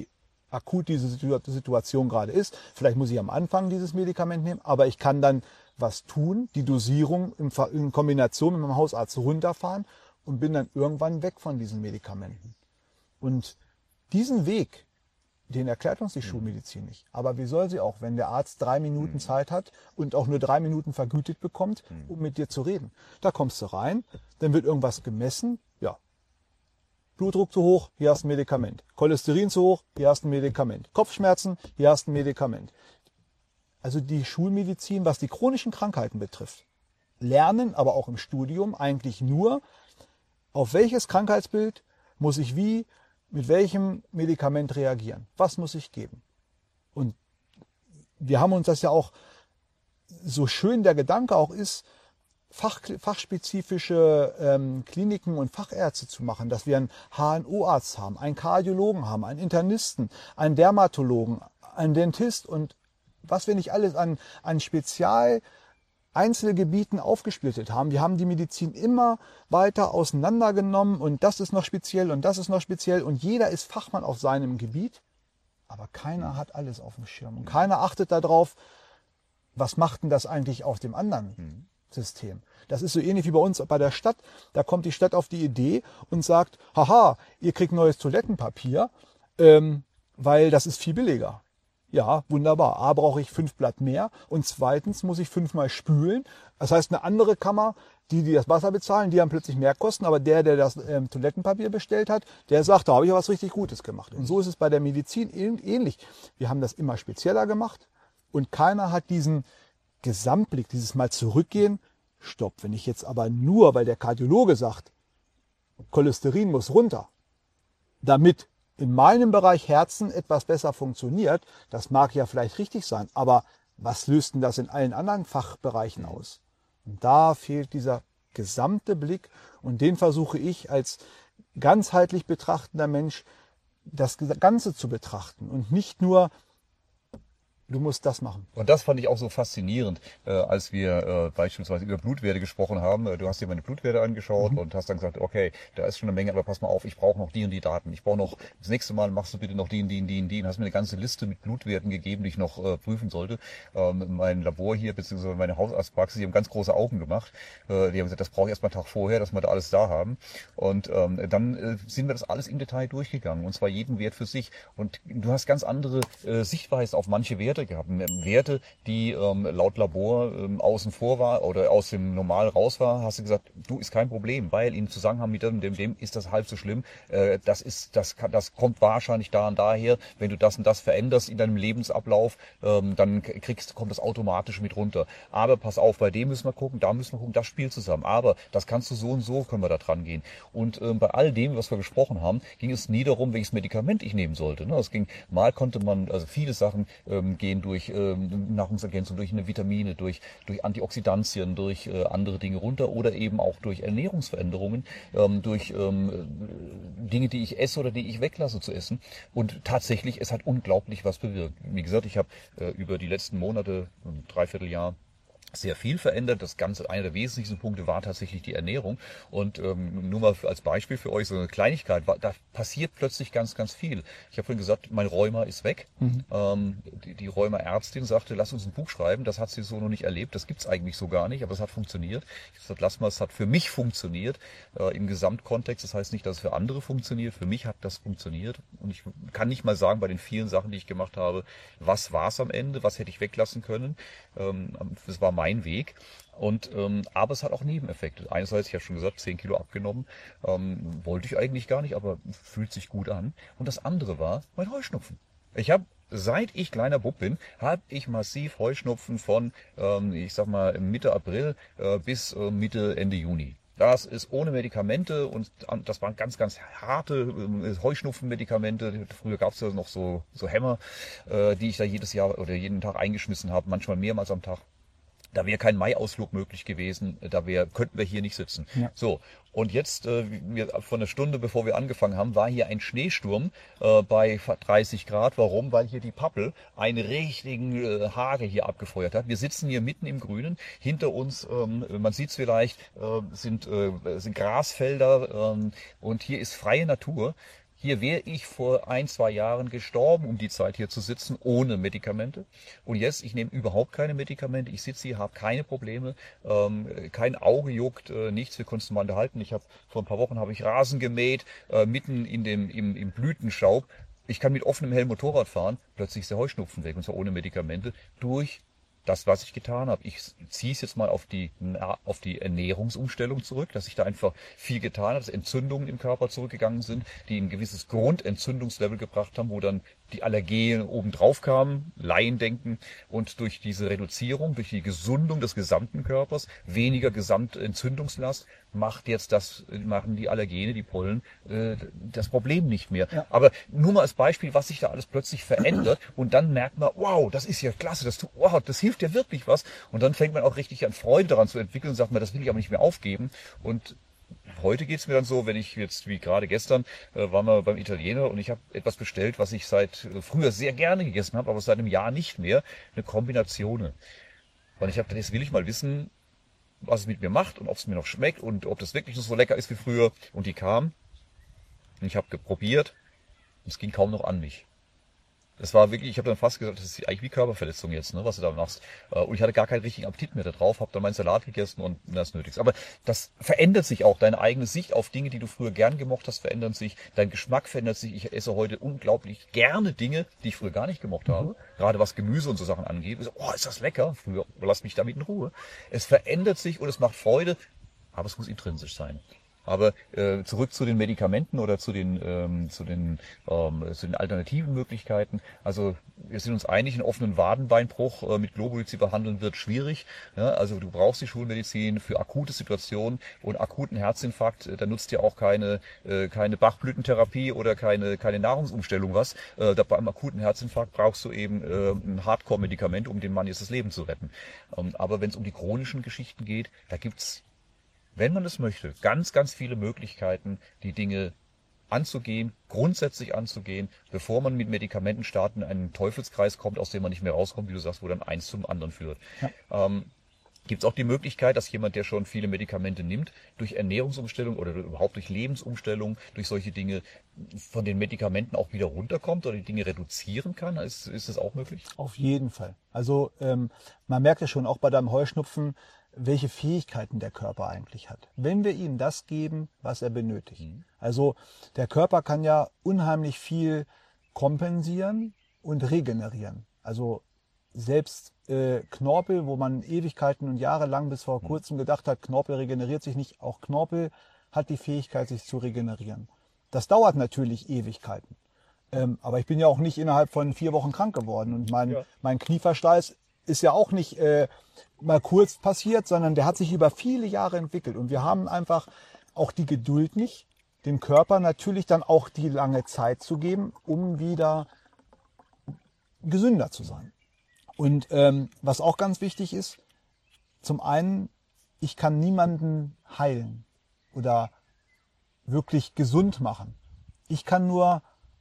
akut diese Situation gerade ist. Vielleicht muss ich am Anfang dieses Medikament nehmen, aber ich kann dann was tun, die Dosierung in Kombination mit meinem Hausarzt runterfahren und bin dann irgendwann weg von diesen Medikamenten. Und diesen Weg, den erklärt uns die Schulmedizin nicht. Aber wie soll sie auch, wenn der Arzt 3 Minuten Zeit hat und auch nur 3 Minuten vergütet bekommt, um mit dir zu reden? Da kommst du rein, dann wird irgendwas gemessen, ja. Blutdruck zu hoch, hier hast du ein Medikament. Cholesterin zu hoch, hier hast du ein Medikament. Kopfschmerzen, hier hast du ein Medikament. Also die Schulmedizin, was die chronischen Krankheiten betrifft, lernen aber auch im Studium eigentlich nur, auf welches Krankheitsbild muss ich mit welchem Medikament reagieren. Was muss ich geben? Und wir haben uns das ja auch, so schön der Gedanke auch ist, fachspezifische Kliniken und Fachärzte zu machen, dass wir einen HNO-Arzt haben, einen Kardiologen haben, einen Internisten, einen Dermatologen, einen Dentist und was wir nicht alles an Einzelgebieten aufgesplittet haben. Wir haben die Medizin immer weiter auseinandergenommen und das ist noch speziell und das ist noch speziell und jeder ist Fachmann auf seinem Gebiet, aber keiner hat alles auf dem Schirm und keiner achtet darauf, was macht denn das eigentlich auf dem anderen System. Das ist so ähnlich wie bei uns bei der Stadt. Da kommt die Stadt auf die Idee und sagt, haha, ihr kriegt neues Toilettenpapier, weil das ist viel billiger. Ja, wunderbar. A, brauche ich 5 Blatt mehr und zweitens muss ich 5-mal spülen. Das heißt, eine andere Kammer, die das Wasser bezahlen, die haben plötzlich mehr Kosten, aber der das Toilettenpapier bestellt hat, der sagt, da habe ich ja was richtig Gutes gemacht. Und so ist es bei der Medizin ähnlich. Wir haben das immer spezieller gemacht und keiner hat diesen Gesamtblick, dieses Mal zurückgehen. Stopp, wenn ich jetzt aber nur, weil der Kardiologe sagt, Cholesterin muss runter, damit in meinem Bereich Herzen etwas besser funktioniert, das mag ja vielleicht richtig sein, aber was löst denn das in allen anderen Fachbereichen aus? Und da fehlt dieser gesamte Blick und den versuche ich als ganzheitlich betrachtender Mensch, das Ganze zu betrachten und nicht nur, du musst das machen. Und das fand ich auch so faszinierend, als wir beispielsweise über Blutwerte gesprochen haben. Du hast dir meine Blutwerte angeschaut und hast dann gesagt, okay, da ist schon eine Menge, aber pass mal auf, ich brauche noch die und die Daten. Ich brauche noch, das nächste Mal machst du bitte noch die und die und die und die. Und hast mir eine ganze Liste mit Blutwerten gegeben, die ich noch prüfen sollte. Mein Labor hier, beziehungsweise meine Hausarztpraxis, die haben ganz große Augen gemacht. Die haben gesagt, das brauche ich erst mal einen Tag vorher, dass wir da alles da haben. Und dann sind wir das alles im Detail durchgegangen. Und zwar jeden Wert für sich. Und du hast ganz andere Sichtweisen auf manche Werte gehabt. Werte, die laut Labor außen vor war oder aus dem Normal raus war, hast du gesagt, du, ist kein Problem, weil im Zusammenhang mit dem ist das halb so schlimm. Das kommt wahrscheinlich da und daher, wenn du das und das veränderst in deinem Lebensablauf, dann kommt das automatisch mit runter. Aber pass auf, bei dem müssen wir gucken, da müssen wir gucken, das spielt zusammen. Aber das kannst du so und so, können wir da dran gehen. Und bei all dem, was wir gesprochen haben, ging es nie darum, welches Medikament ich nehmen sollte. Ne? Mal konnte man, also viele Sachen gehen durch Nahrungsergänzung, durch eine Vitamine, durch Antioxidantien, durch andere Dinge runter oder eben auch durch Ernährungsveränderungen, durch Dinge, die ich esse oder die ich weglasse zu essen. Und tatsächlich, es hat unglaublich was bewirkt. Wie gesagt, ich habe über die letzten Monate, ein Dreivierteljahr, sehr viel verändert. Das Ganze, einer der wesentlichsten Punkte war tatsächlich die Ernährung. Und nur mal als Beispiel für euch so eine Kleinigkeit, da passiert plötzlich ganz, ganz viel. Ich habe vorhin gesagt, mein Rheuma ist weg. Die Rheuma-Ärztin sagte, lass uns ein Buch schreiben. Das hat sie so noch nicht erlebt. Das gibt's eigentlich so gar nicht, aber es hat funktioniert. Ich habe gesagt, lass mal, es hat für mich funktioniert im Gesamtkontext. Das heißt nicht, dass es für andere funktioniert. Für mich hat das funktioniert. Und ich kann nicht mal sagen, bei den vielen Sachen, die ich gemacht habe, was war es am Ende, was hätte ich weglassen können. Das war mein Weg. Und aber es hat auch Nebeneffekte. Einerseits, ich habe schon gesagt, 10 Kilo abgenommen. Wollte ich eigentlich gar nicht, aber fühlt sich gut an. Und das andere war mein Heuschnupfen. Ich habe, seit ich kleiner Bub bin, habe ich massiv Heuschnupfen von, ich sag mal, Mitte April bis Mitte, Ende Juni. Das ist ohne Medikamente und das waren ganz, ganz harte Heuschnupfenmedikamente. Früher gab es ja noch so Hämmer, die ich da jedes Jahr oder jeden Tag eingeschmissen habe, manchmal mehrmals am Tag. Da wäre kein Maiausflug möglich gewesen, könnten wir hier nicht sitzen. Ja. So, und jetzt, von einer Stunde bevor wir angefangen haben, war hier ein Schneesturm bei 30 Grad. Warum? Weil hier die Pappel einen richtigen Hagel hier abgefeuert hat. Wir sitzen hier mitten im Grünen. Hinter uns, man sieht es vielleicht, sind Grasfelder und hier ist freie Natur. Hier wäre ich vor 1, 2 Jahren gestorben, um die Zeit hier zu sitzen, ohne Medikamente. Und jetzt, ich nehme überhaupt keine Medikamente. Ich sitze hier, habe keine Probleme, kein Auge juckt, nichts. Wir konnten uns mal unterhalten. Vor ein paar Wochen habe ich Rasen gemäht, mitten im Blütenstaub. Ich kann mit offenem Helm Motorrad fahren. Plötzlich ist der Heuschnupfen weg, und zwar ohne Medikamente, durch das, was ich getan habe. Ich ziehe es jetzt mal auf die Ernährungsumstellung zurück, dass ich da einfach viel getan habe, dass Entzündungen im Körper zurückgegangen sind, die ein gewisses Grundentzündungslevel gebracht haben, wo dann die Allergene obendrauf kamen, Laiendenken, und durch diese Reduzierung, durch die Gesundung des gesamten Körpers, weniger Gesamtentzündungslast, machen die Allergene, die Pollen, das Problem nicht mehr. Ja. Aber nur mal als Beispiel, was sich da alles plötzlich verändert, und dann merkt man, wow, das ist ja klasse, das hilft ja wirklich was, und dann fängt man auch richtig an, Freude daran zu entwickeln und sagt man, das will ich aber nicht mehr aufgeben. Und heute geht's mir dann so, wenn ich jetzt, wie gerade gestern, waren wir beim Italiener und ich habe etwas bestellt, was ich seit früher sehr gerne gegessen habe, aber seit einem Jahr nicht mehr, eine Kombination. Und ich habe gedacht, jetzt will ich mal wissen, was es mit mir macht und ob es mir noch schmeckt und ob das wirklich noch so lecker ist wie früher. Und die kam und ich habe probiert und es ging kaum noch an mich. Das war wirklich, ich habe dann fast gesagt, das ist eigentlich wie Körperverletzung jetzt, ne, was du da machst. Und ich hatte gar keinen richtigen Appetit mehr da drauf, habe dann meinen Salat gegessen und das Nötigste. Aber das verändert sich auch. Deine eigene Sicht auf Dinge, die du früher gern gemocht hast, verändern sich. Dein Geschmack verändert sich. Ich esse heute unglaublich gerne Dinge, die ich früher gar nicht gemocht habe. Gerade was Gemüse und so Sachen angeht. So, oh, ist das lecker. Früher, lass mich damit in Ruhe. Es verändert sich und es macht Freude, aber es muss intrinsisch sein. Aber zurück zu den Medikamenten oder zu den alternativen Möglichkeiten. Also wir sind uns einig, einen offenen Wadenbeinbruch mit Globuli zu behandeln wird schwierig. Ja, also du brauchst die Schulmedizin für akute Situationen und akuten Herzinfarkt. Da nutzt ja auch keine Bachblütentherapie oder keine Nahrungsumstellung was. Beim akuten Herzinfarkt brauchst du eben ein Hardcore-Medikament, um dem Mann jetzt das Leben zu retten. Aber wenn es um die chronischen Geschichten geht, da gibt's, wenn man es möchte, ganz, ganz viele Möglichkeiten, die Dinge anzugehen, grundsätzlich anzugehen, bevor man mit Medikamenten startet, in einen Teufelskreis kommt, aus dem man nicht mehr rauskommt, wie du sagst, wo dann eins zum anderen führt. Ja. Gibt es auch die Möglichkeit, dass jemand, der schon viele Medikamente nimmt, durch Ernährungsumstellung oder überhaupt durch Lebensumstellung, durch solche Dinge von den Medikamenten auch wieder runterkommt oder die Dinge reduzieren kann? Ist das auch möglich? Auf jeden Fall. Also man merkt ja schon auch bei deinem Heuschnupfen, welche Fähigkeiten der Körper eigentlich hat, wenn wir ihm das geben, was er benötigt. Also der Körper kann ja unheimlich viel kompensieren und regenerieren. Also selbst Knorpel, wo man Ewigkeiten und Jahre lang bis vor kurzem gedacht hat, Knorpel regeneriert sich nicht, auch Knorpel hat die Fähigkeit, sich zu regenerieren. Das dauert natürlich Ewigkeiten. Aber ich bin ja auch nicht innerhalb von 4 Wochen krank geworden und mein Knieversteiß ist ja auch nicht mal kurz passiert, sondern der hat sich über viele Jahre entwickelt. Und wir haben einfach auch die Geduld nicht, dem Körper natürlich dann auch die lange Zeit zu geben, um wieder gesünder zu sein. Und was auch ganz wichtig ist, zum einen, ich kann niemanden heilen oder wirklich gesund machen. Ich kann nur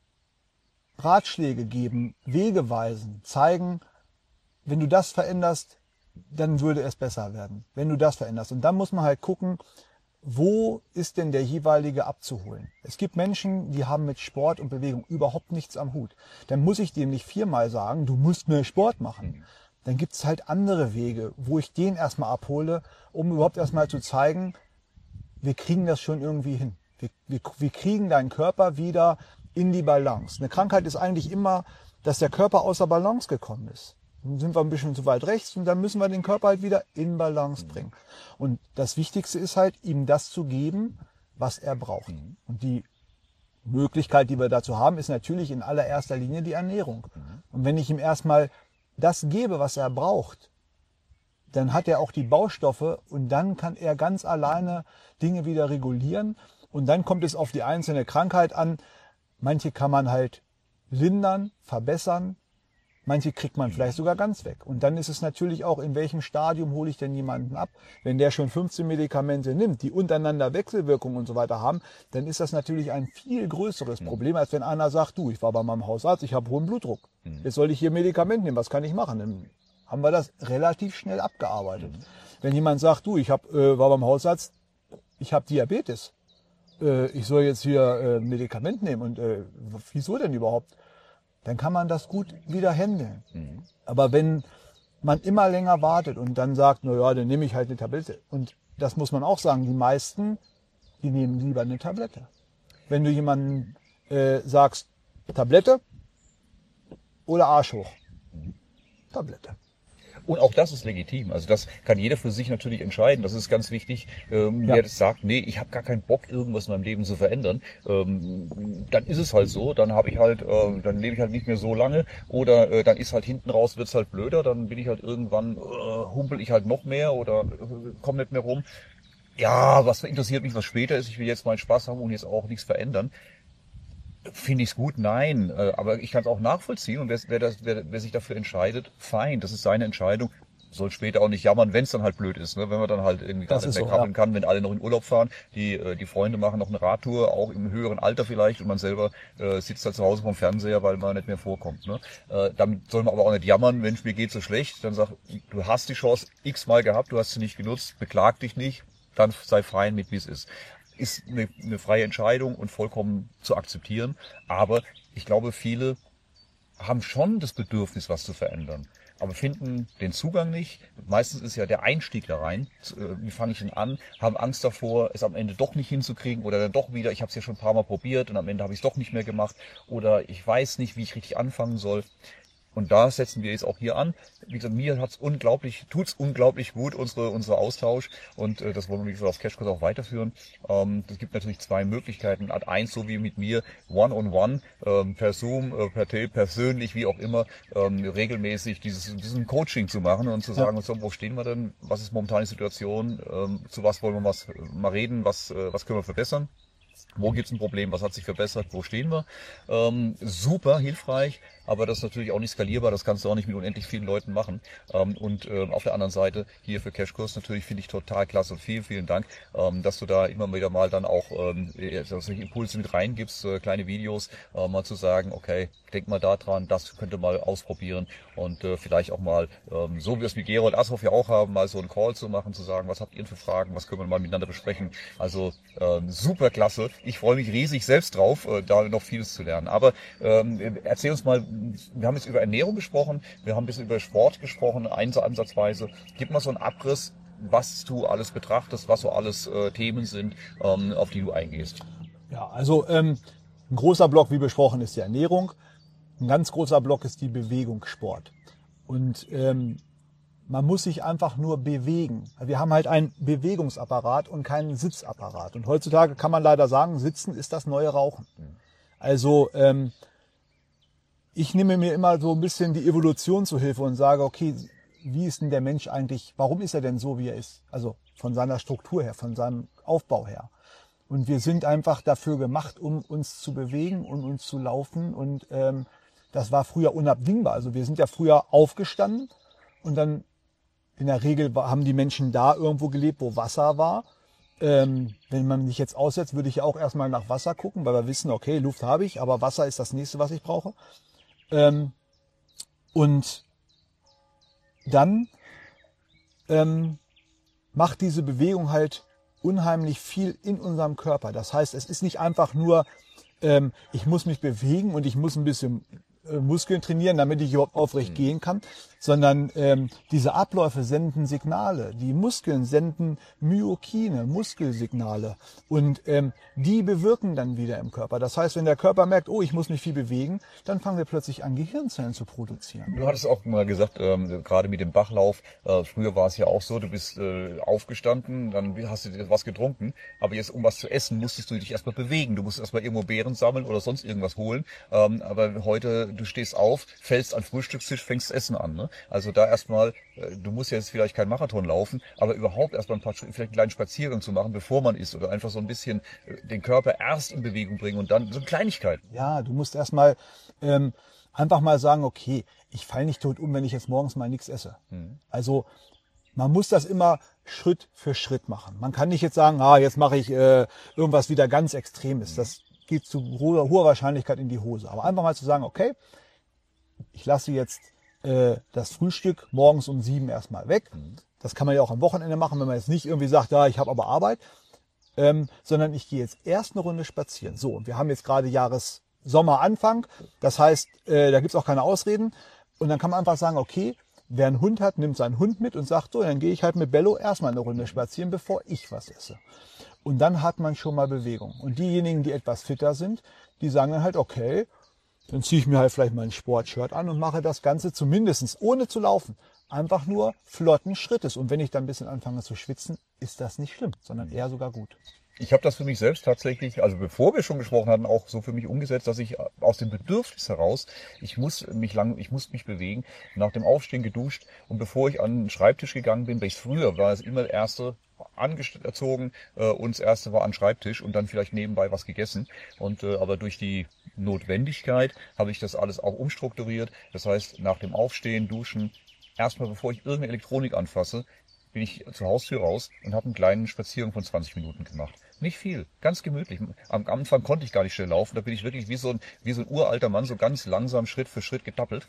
Ratschläge geben, Wege weisen, zeigen, wenn du das veränderst, dann würde es besser werden. Wenn du das veränderst. Und dann muss man halt gucken, wo ist denn der jeweilige abzuholen. Es gibt Menschen, die haben mit Sport und Bewegung überhaupt nichts am Hut. Dann muss ich dem nicht 4-mal sagen, du musst mehr Sport machen. Dann gibt es halt andere Wege, wo ich den erstmal abhole, um überhaupt erstmal zu zeigen, wir kriegen das schon irgendwie hin. Wir kriegen deinen Körper wieder in die Balance. Eine Krankheit ist eigentlich immer, dass der Körper außer Balance gekommen ist. Dann sind wir ein bisschen zu weit rechts und dann müssen wir den Körper halt wieder in Balance bringen. Und das Wichtigste ist halt, ihm das zu geben, was er braucht. Und die Möglichkeit, die wir dazu haben, ist natürlich in allererster Linie die Ernährung. Und wenn ich ihm erstmal das gebe, was er braucht, dann hat er auch die Baustoffe und dann kann er ganz alleine Dinge wieder regulieren. Und dann kommt es auf die einzelne Krankheit an. Manche kann man halt lindern, verbessern. Manche kriegt man vielleicht sogar ganz weg. Und dann ist es natürlich auch, in welchem Stadium hole ich denn jemanden ab? Wenn der schon 15 Medikamente nimmt, die untereinander Wechselwirkungen und so weiter haben, dann ist das natürlich ein viel größeres Problem, als wenn einer sagt, du, ich war bei meinem Hausarzt, ich habe hohen Blutdruck. Jetzt soll ich hier Medikamente nehmen, was kann ich machen? Dann haben wir das relativ schnell abgearbeitet. Wenn jemand sagt, du, ich war beim Hausarzt, ich habe Diabetes. ich soll jetzt hier Medikament nehmen und wieso denn überhaupt? Dann kann man das gut wieder handeln. Aber wenn man immer länger wartet und dann sagt, na ja, dann nehme ich halt eine Tablette. Und das muss man auch sagen, die meisten, die nehmen lieber eine Tablette. Wenn du jemanden sagst, Tablette oder Arsch hoch. Tablette. Und auch das ist legitim. Also das kann jeder für sich natürlich entscheiden. Das ist ganz wichtig. Wer das sagt, nee, ich habe gar keinen Bock, irgendwas in meinem Leben zu verändern, dann ist es halt so. Dann habe ich halt, dann lebe ich halt nicht mehr so lange. Oder dann ist halt hinten raus, wird's halt blöder. Dann bin ich halt irgendwann, humpel ich halt noch mehr oder komme nicht mehr rum. Ja, was interessiert mich, was später ist. Ich will jetzt meinen Spaß haben und jetzt auch nichts verändern. Finde ich es gut? Nein. Aber ich kann es auch nachvollziehen. Und wer sich dafür entscheidet, fein, das ist seine Entscheidung. Soll später auch nicht jammern, wenn es dann halt blöd ist. Ne? Wenn man dann halt irgendwie gar nicht mehr krabbeln kann, wenn alle noch in Urlaub fahren. Die Freunde machen noch eine Radtour, auch im höheren Alter vielleicht. Und man selber sitzt da zu Hause vom Fernseher, weil man nicht mehr vorkommt. Ne? Damit soll man aber auch nicht jammern, Mensch, mir geht so schlecht. Dann sag, du hast die Chance x-mal gehabt, du hast sie nicht genutzt, beklag dich nicht. Dann sei fein mit, wie es ist. Ist eine freie Entscheidung und vollkommen zu akzeptieren. Aber ich glaube, viele haben schon das Bedürfnis, was zu verändern, aber finden den Zugang nicht. Meistens ist ja der Einstieg da rein. Wie fange ich denn an? Haben Angst davor, es am Ende doch nicht hinzukriegen oder dann doch wieder, ich habe es ja schon ein paar Mal probiert und am Ende habe ich es doch nicht mehr gemacht oder ich weiß nicht, wie ich richtig anfangen soll. Und da setzen wir jetzt auch hier an. Wie gesagt, mir tut's unglaublich gut, unser Austausch. Und das wollen wir, wie gesagt, auf Cashkurs auch weiterführen. Es gibt natürlich zwei Möglichkeiten. Art 1, so wie mit mir, one-on-one, per Zoom, per Tape, persönlich, wie auch immer, regelmäßig diesen Coaching zu machen und zu sagen, so, wo stehen wir denn? Was ist momentan die Situation? Zu was wollen wir mal reden? Was können wir verbessern? Wo gibt's ein Problem? Was hat sich verbessert? Wo stehen wir? Super hilfreich, aber das ist natürlich auch nicht skalierbar. Das kannst du auch nicht mit unendlich vielen Leuten machen. Und auf der anderen Seite hier für Cashkurs natürlich finde ich total klasse und vielen, vielen Dank, dass du da immer wieder mal dann auch solche Impulse mit reingibst, kleine Videos, mal zu sagen, okay, denk mal da dran, das könnt ihr mal ausprobieren und vielleicht auch mal, so wie wir es mit Gerold Ashoff ja auch haben, mal so einen Call zu machen, zu sagen, was habt ihr für Fragen, was können wir mal miteinander besprechen. Also super klasse. Ich freue mich riesig selbst drauf, da noch vieles zu lernen. Aber erzähl uns mal, wir haben jetzt über Ernährung gesprochen, wir haben ein bisschen über Sport gesprochen, ansatzweise. Gib mal so einen Abriss, was du alles betrachtest, was so alles Themen sind, auf die du eingehst. Ja, also ein großer Block, wie besprochen, ist die Ernährung. Ein ganz großer Block ist die Bewegung, Sport. Und man muss sich einfach nur bewegen. Wir haben halt einen Bewegungsapparat und keinen Sitzapparat. Und heutzutage kann man leider sagen, Sitzen ist das neue Rauchen. Also ich nehme mir immer so ein bisschen die Evolution zu Hilfe und sage, okay, wie ist denn der Mensch eigentlich, warum ist er denn so, wie er ist? Also von seiner Struktur her, von seinem Aufbau her. Und wir sind einfach dafür gemacht, um uns zu bewegen und uns zu laufen. Und das war früher unabdingbar. Also wir sind ja früher aufgestanden und dann in der Regel haben die Menschen da irgendwo gelebt, wo Wasser war. Wenn man mich jetzt aussetzt, würde ich ja auch erstmal nach Wasser gucken, weil wir wissen, okay, Luft habe ich, aber Wasser ist das nächste, was ich brauche. Und dann macht diese Bewegung halt unheimlich viel in unserem Körper. Das heißt, es ist nicht einfach nur, ich muss mich bewegen und ich muss ein bisschen Muskeln trainieren, damit ich überhaupt aufrecht gehen kann, sondern diese Abläufe senden Signale. Die Muskeln senden Myokine, Muskelsignale und die bewirken dann wieder im Körper. Das heißt, wenn der Körper merkt, oh, ich muss mich viel bewegen, dann fangen wir plötzlich an, Gehirnzellen zu produzieren. Du hattest auch mal gesagt, gerade mit dem Bachlauf, früher war es ja auch so, du bist aufgestanden, dann hast du dir was getrunken, aber jetzt, um was zu essen, musstest du dich erstmal bewegen. Du musst erstmal irgendwo Beeren sammeln oder sonst irgendwas holen. Aber heute, du stehst auf, fällst an den Frühstückstisch, fängst Essen an. Ne? Also da erstmal, du musst jetzt vielleicht keinen Marathon laufen, aber überhaupt erstmal vielleicht einen kleinen Spaziergang zu machen, bevor man isst oder einfach so ein bisschen den Körper erst in Bewegung bringen und dann so Kleinigkeiten. Ja, du musst erstmal einfach mal sagen, okay, ich falle nicht tot um, wenn ich jetzt morgens mal nichts esse. Also man muss das immer Schritt für Schritt machen. Man kann nicht jetzt sagen, jetzt mache ich irgendwas wieder ganz Extremes. Das geht zu hoher Wahrscheinlichkeit in die Hose. Aber einfach mal zu sagen, okay, ich lasse jetzt das Frühstück morgens um 7 erstmal weg. Das kann man ja auch am Wochenende machen, wenn man jetzt nicht irgendwie sagt, ich habe aber Arbeit. sondern ich gehe jetzt erst eine Runde spazieren. So, und wir haben jetzt gerade Sommeranfang, das heißt, da gibt's auch keine Ausreden. Und dann kann man einfach sagen, okay, wer einen Hund hat, nimmt seinen Hund mit und sagt so, dann gehe ich halt mit Bello erstmal eine Runde spazieren, bevor ich was esse. Und dann hat man schon mal Bewegung. Und diejenigen, die etwas fitter sind, die sagen dann halt, okay, dann ziehe ich mir halt vielleicht mal ein Sportshirt an und mache das Ganze zumindest ohne zu laufen. Einfach nur flotten Schrittes. Und wenn ich dann ein bisschen anfange zu schwitzen, ist das nicht schlimm, sondern eher sogar gut. Ich habe das für mich selbst tatsächlich, also bevor wir schon gesprochen hatten, auch so für mich umgesetzt, dass ich aus dem Bedürfnis heraus, ich muss mich bewegen, nach dem Aufstehen geduscht und bevor ich an den Schreibtisch gegangen bin, weil ich früher war es immer das Erste angezogen und das Erste war an den Schreibtisch und dann vielleicht nebenbei was gegessen. Und aber durch die Notwendigkeit habe ich das alles auch umstrukturiert. Das heißt, nach dem Aufstehen, Duschen, erstmal bevor ich irgendeine Elektronik anfasse, bin ich zur Haustür raus und habe einen kleinen Spaziergang von 20 Minuten gemacht. Nicht viel, ganz gemütlich. Am Anfang konnte ich gar nicht schnell laufen, da bin ich wirklich wie so ein uralter Mann, so ganz langsam Schritt für Schritt getappelt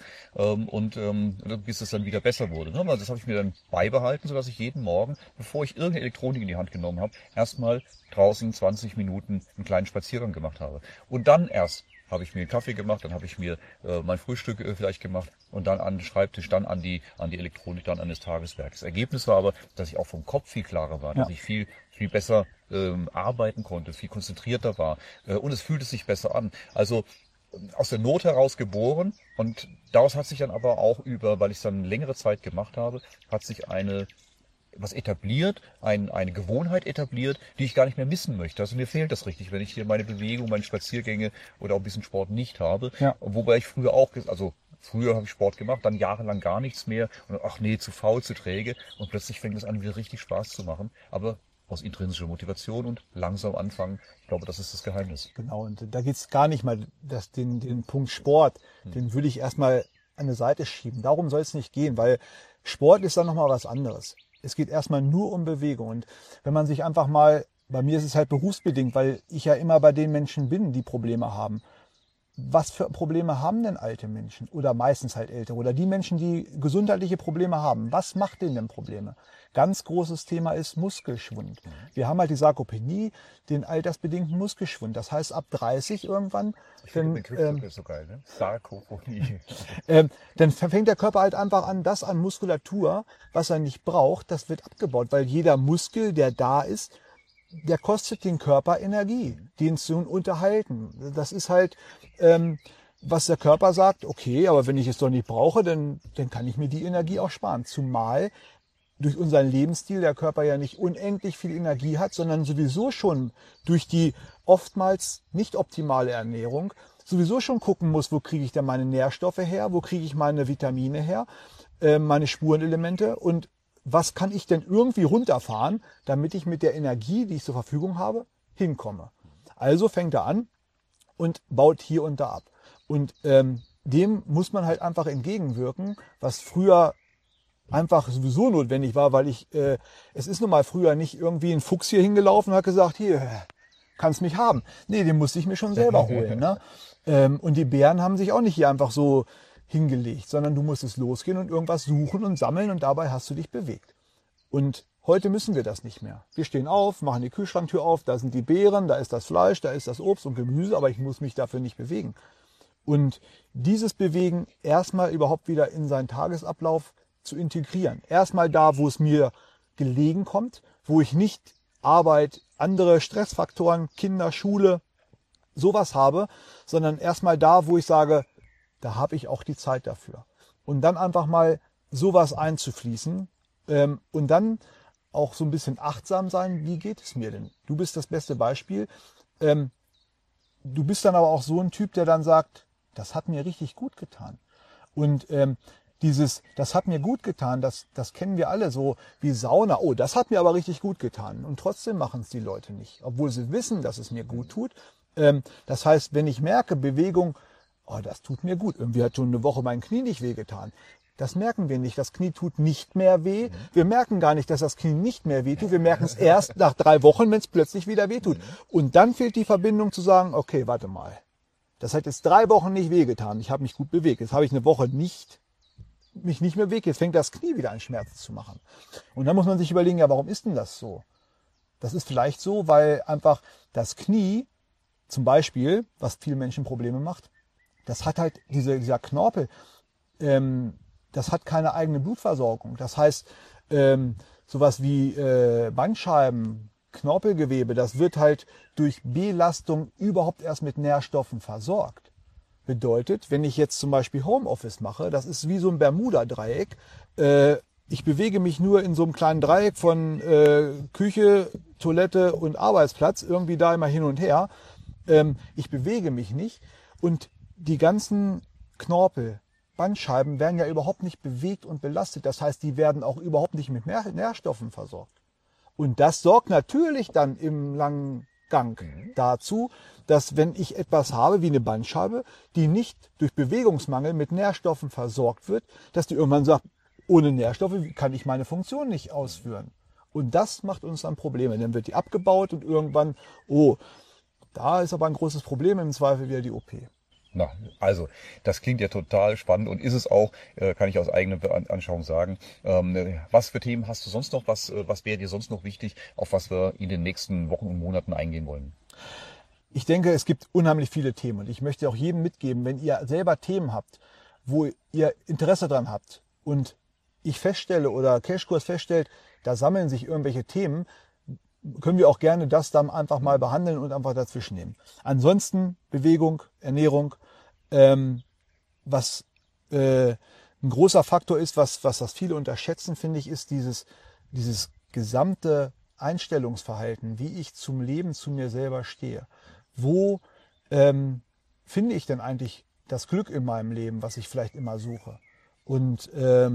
bis es dann wieder besser wurde. Also das habe ich mir dann beibehalten, sodass ich jeden Morgen, bevor ich irgendeine Elektronik in die Hand genommen habe, erstmal draußen 20 Minuten einen kleinen Spaziergang gemacht habe. Und dann erst habe ich mir einen Kaffee gemacht, dann habe ich mir mein Frühstück vielleicht gemacht und dann an den Schreibtisch, dann an die Elektronik, dann an das Tageswerk. Das Ergebnis war aber, dass ich auch vom Kopf viel klarer war, dass ich viel besser arbeiten konnte, viel konzentrierter war und es fühlte sich besser an. Also aus der Not heraus geboren und daraus hat sich dann aber auch weil ich es dann längere Zeit gemacht habe, hat sich was etabliert, eine Gewohnheit etabliert, die ich gar nicht mehr missen möchte. Also mir fehlt das richtig, wenn ich hier meine Bewegung, meine Spaziergänge oder auch ein bisschen Sport nicht habe. Ja. Wobei ich früher habe ich Sport gemacht, dann jahrelang gar nichts mehr und ach nee, zu faul, zu träge und plötzlich fängt es an, wieder richtig Spaß zu machen. Aber aus intrinsischer Motivation und langsam anfangen. Ich glaube, das ist das Geheimnis. Genau, und da geht's gar nicht mal, den Punkt Sport, den würde ich erstmal an eine Seite schieben. Darum soll es nicht gehen, weil Sport ist dann nochmal was anderes. Es geht erstmal nur um Bewegung. Und wenn man sich einfach mal, bei mir ist es halt berufsbedingt, weil ich ja immer bei den Menschen bin, die Probleme haben. Was für Probleme haben denn alte Menschen oder meistens halt ältere oder die Menschen, die gesundheitliche Probleme haben? Was macht denen denn Probleme? Ganz großes Thema ist Muskelschwund. Wir haben halt die Sarkopenie, den altersbedingten Muskelschwund. Das heißt, ab 30 irgendwann, dann fängt der Körper halt einfach an, das an Muskulatur, was er nicht braucht, das wird abgebaut, weil jeder Muskel, der da ist, der kostet den Körper Energie, den zu unterhalten. Das ist halt, was der Körper sagt, okay, aber wenn ich es doch nicht brauche, dann kann ich mir die Energie auch sparen. Zumal durch unseren Lebensstil der Körper ja nicht unendlich viel Energie hat, sondern sowieso schon durch die oftmals nicht optimale Ernährung sowieso schon gucken muss, wo kriege ich denn meine Nährstoffe her, wo kriege ich meine Vitamine her, meine Spurenelemente und was kann ich denn irgendwie runterfahren, damit ich mit der Energie, die ich zur Verfügung habe, hinkomme. Also fängt er an und baut hier und da ab. Und dem muss man halt einfach entgegenwirken, was früher einfach sowieso notwendig war, weil es ist nun mal früher nicht irgendwie ein Fuchs hier hingelaufen und hat gesagt, hier, kannst mich haben. Nee, den musste ich mir schon selber holen. Ne? Und die Bären haben sich auch nicht hier einfach so hingelegt, sondern du musstest losgehen und irgendwas suchen und sammeln und dabei hast du dich bewegt. Und heute müssen wir das nicht mehr. Wir stehen auf, machen die Kühlschranktür auf, da sind die Beeren, da ist das Fleisch, da ist das Obst und Gemüse, aber ich muss mich dafür nicht bewegen. Und dieses Bewegen erstmal überhaupt wieder in seinen Tagesablauf zu integrieren. Erstmal da, wo es mir gelegen kommt, wo ich nicht Arbeit, andere Stressfaktoren, Kinder, Schule, sowas habe, sondern erstmal da, wo ich sage, da habe ich auch die Zeit dafür. Und dann einfach mal sowas einzufließen und dann auch so ein bisschen achtsam sein, wie geht es mir denn? Du bist das beste Beispiel. Du bist dann aber auch so ein Typ, der dann sagt, das hat mir richtig gut getan. Und das hat mir gut getan, das kennen wir alle so wie Sauna. Oh, das hat mir aber richtig gut getan. Und trotzdem machen es die Leute nicht, obwohl sie wissen, dass es mir gut tut. Das heißt, wenn ich merke, Bewegung, oh, das tut mir gut. Irgendwie hat schon eine Woche mein Knie nicht wehgetan. Das merken wir nicht. Das Knie tut nicht mehr weh. Wir merken gar nicht, dass das Knie nicht mehr wehtut. Wir merken es erst nach 3 Wochen, wenn es plötzlich wieder wehtut. Und dann fehlt die Verbindung zu sagen, okay, warte mal. Das hat jetzt 3 Wochen nicht wehgetan. Ich habe mich gut bewegt. Jetzt habe ich eine Woche mich nicht mehr bewegt. Jetzt fängt das Knie wieder an Schmerzen zu machen. Und dann muss man sich überlegen, ja, warum ist denn das so? Das ist vielleicht so, weil einfach das Knie zum Beispiel, was vielen Menschen Probleme macht, das hat halt dieser Knorpel, das hat keine eigene Blutversorgung. Das heißt, sowas wie Bandscheiben, Knorpelgewebe, das wird halt durch Belastung überhaupt erst mit Nährstoffen versorgt. Bedeutet, wenn ich jetzt zum Beispiel Homeoffice mache, das ist wie so ein Bermuda-Dreieck. Ich bewege mich nur in so einem kleinen Dreieck von Küche, Toilette und Arbeitsplatz, irgendwie da immer hin und her. Ich bewege mich nicht und die ganzen Knorpel, Bandscheiben werden ja überhaupt nicht bewegt und belastet. Das heißt, die werden auch überhaupt nicht mit Nährstoffen versorgt. Und das sorgt natürlich dann im langen Gang dazu, dass wenn ich etwas habe wie eine Bandscheibe, die nicht durch Bewegungsmangel mit Nährstoffen versorgt wird, dass die irgendwann sagt, ohne Nährstoffe kann ich meine Funktion nicht ausführen. Und das macht uns dann Probleme. Dann wird die abgebaut und irgendwann, da ist aber ein großes Problem, im Zweifel wieder die OP. Na, also, das klingt ja total spannend und ist es auch, kann ich aus eigener Anschauung sagen. Was für Themen hast du sonst noch? Was wäre dir sonst noch wichtig, auf was wir in den nächsten Wochen und Monaten eingehen wollen? Ich denke, es gibt unheimlich viele Themen und ich möchte auch jedem mitgeben, wenn ihr selber Themen habt, wo ihr Interesse dran habt und ich feststelle oder Cashkurs feststellt, da sammeln sich irgendwelche Themen, können wir auch gerne das dann einfach mal behandeln und einfach dazwischen nehmen. Ansonsten Bewegung, Ernährung, was ein großer Faktor ist, was das viele unterschätzen, finde ich, ist dieses gesamte Einstellungsverhalten, wie ich zum Leben, zu mir selber stehe. Wo finde ich denn eigentlich das Glück in meinem Leben, was ich vielleicht immer suche? Und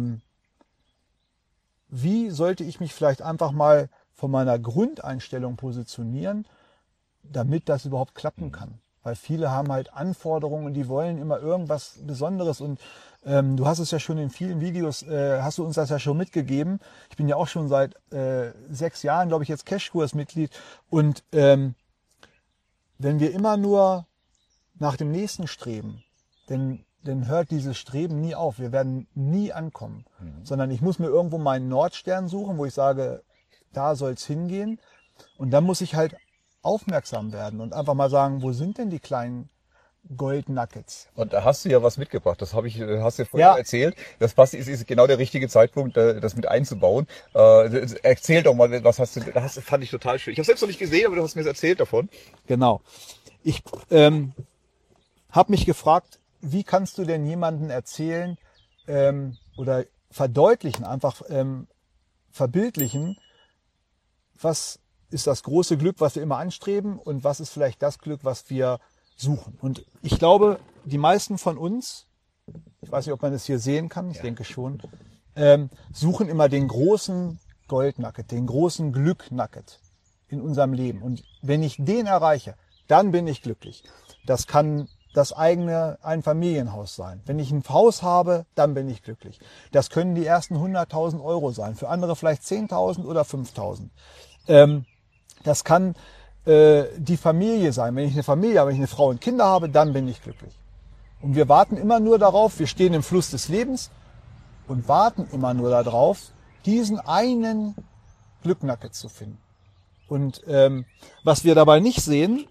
wie sollte ich mich vielleicht einfach mal von meiner Grundeinstellung positionieren, damit das überhaupt klappen kann? Weil viele haben halt Anforderungen und die wollen immer irgendwas Besonderes. Und du hast es ja schon in vielen Videos, hast du uns das ja schon mitgegeben. Ich bin ja auch schon seit 6 Jahren, glaube ich, jetzt Cashkurs-Mitglied. Und wenn wir immer nur nach dem Nächsten streben, dann hört dieses Streben nie auf. Wir werden nie ankommen. Sondern ich muss mir irgendwo meinen Nordstern suchen, wo ich sage, da soll es hingehen. Und dann muss ich halt aufmerksam werden und einfach mal sagen, wo sind denn die kleinen Goldnuggets? Und da hast du ja was mitgebracht. Das hast du ja vorhin erzählt. Das ist genau der richtige Zeitpunkt, das mit einzubauen. Erzähl doch mal, was hast du, das fand ich total schön. Ich habe selbst noch nicht gesehen, aber du hast mir erzählt davon. Genau. Ich habe mich gefragt, wie kannst du denn jemandem erzählen oder verdeutlichen, einfach verbildlichen, was ist das große Glück, was wir immer anstreben und was ist vielleicht das Glück, was wir suchen. Und ich glaube, die meisten von uns, ich weiß nicht, ob man das hier sehen kann, ich denke schon, suchen immer den großen Goldnugget, den großen Glück-Nugget in unserem Leben. Und wenn ich den erreiche, dann bin ich glücklich. Das kann das eigene Einfamilienhaus sein. Wenn ich ein Haus habe, dann bin ich glücklich. Das können die ersten 100.000 Euro sein, für andere vielleicht 10.000 oder 5.000. Das kann die Familie sein. Wenn ich eine Familie habe, wenn ich eine Frau und Kinder habe, dann bin ich glücklich. Und wir warten immer nur darauf, wir stehen im Fluss des Lebens und warten immer nur darauf, diesen einen Glück-Nugget zu finden. Und was wir dabei nicht sehen,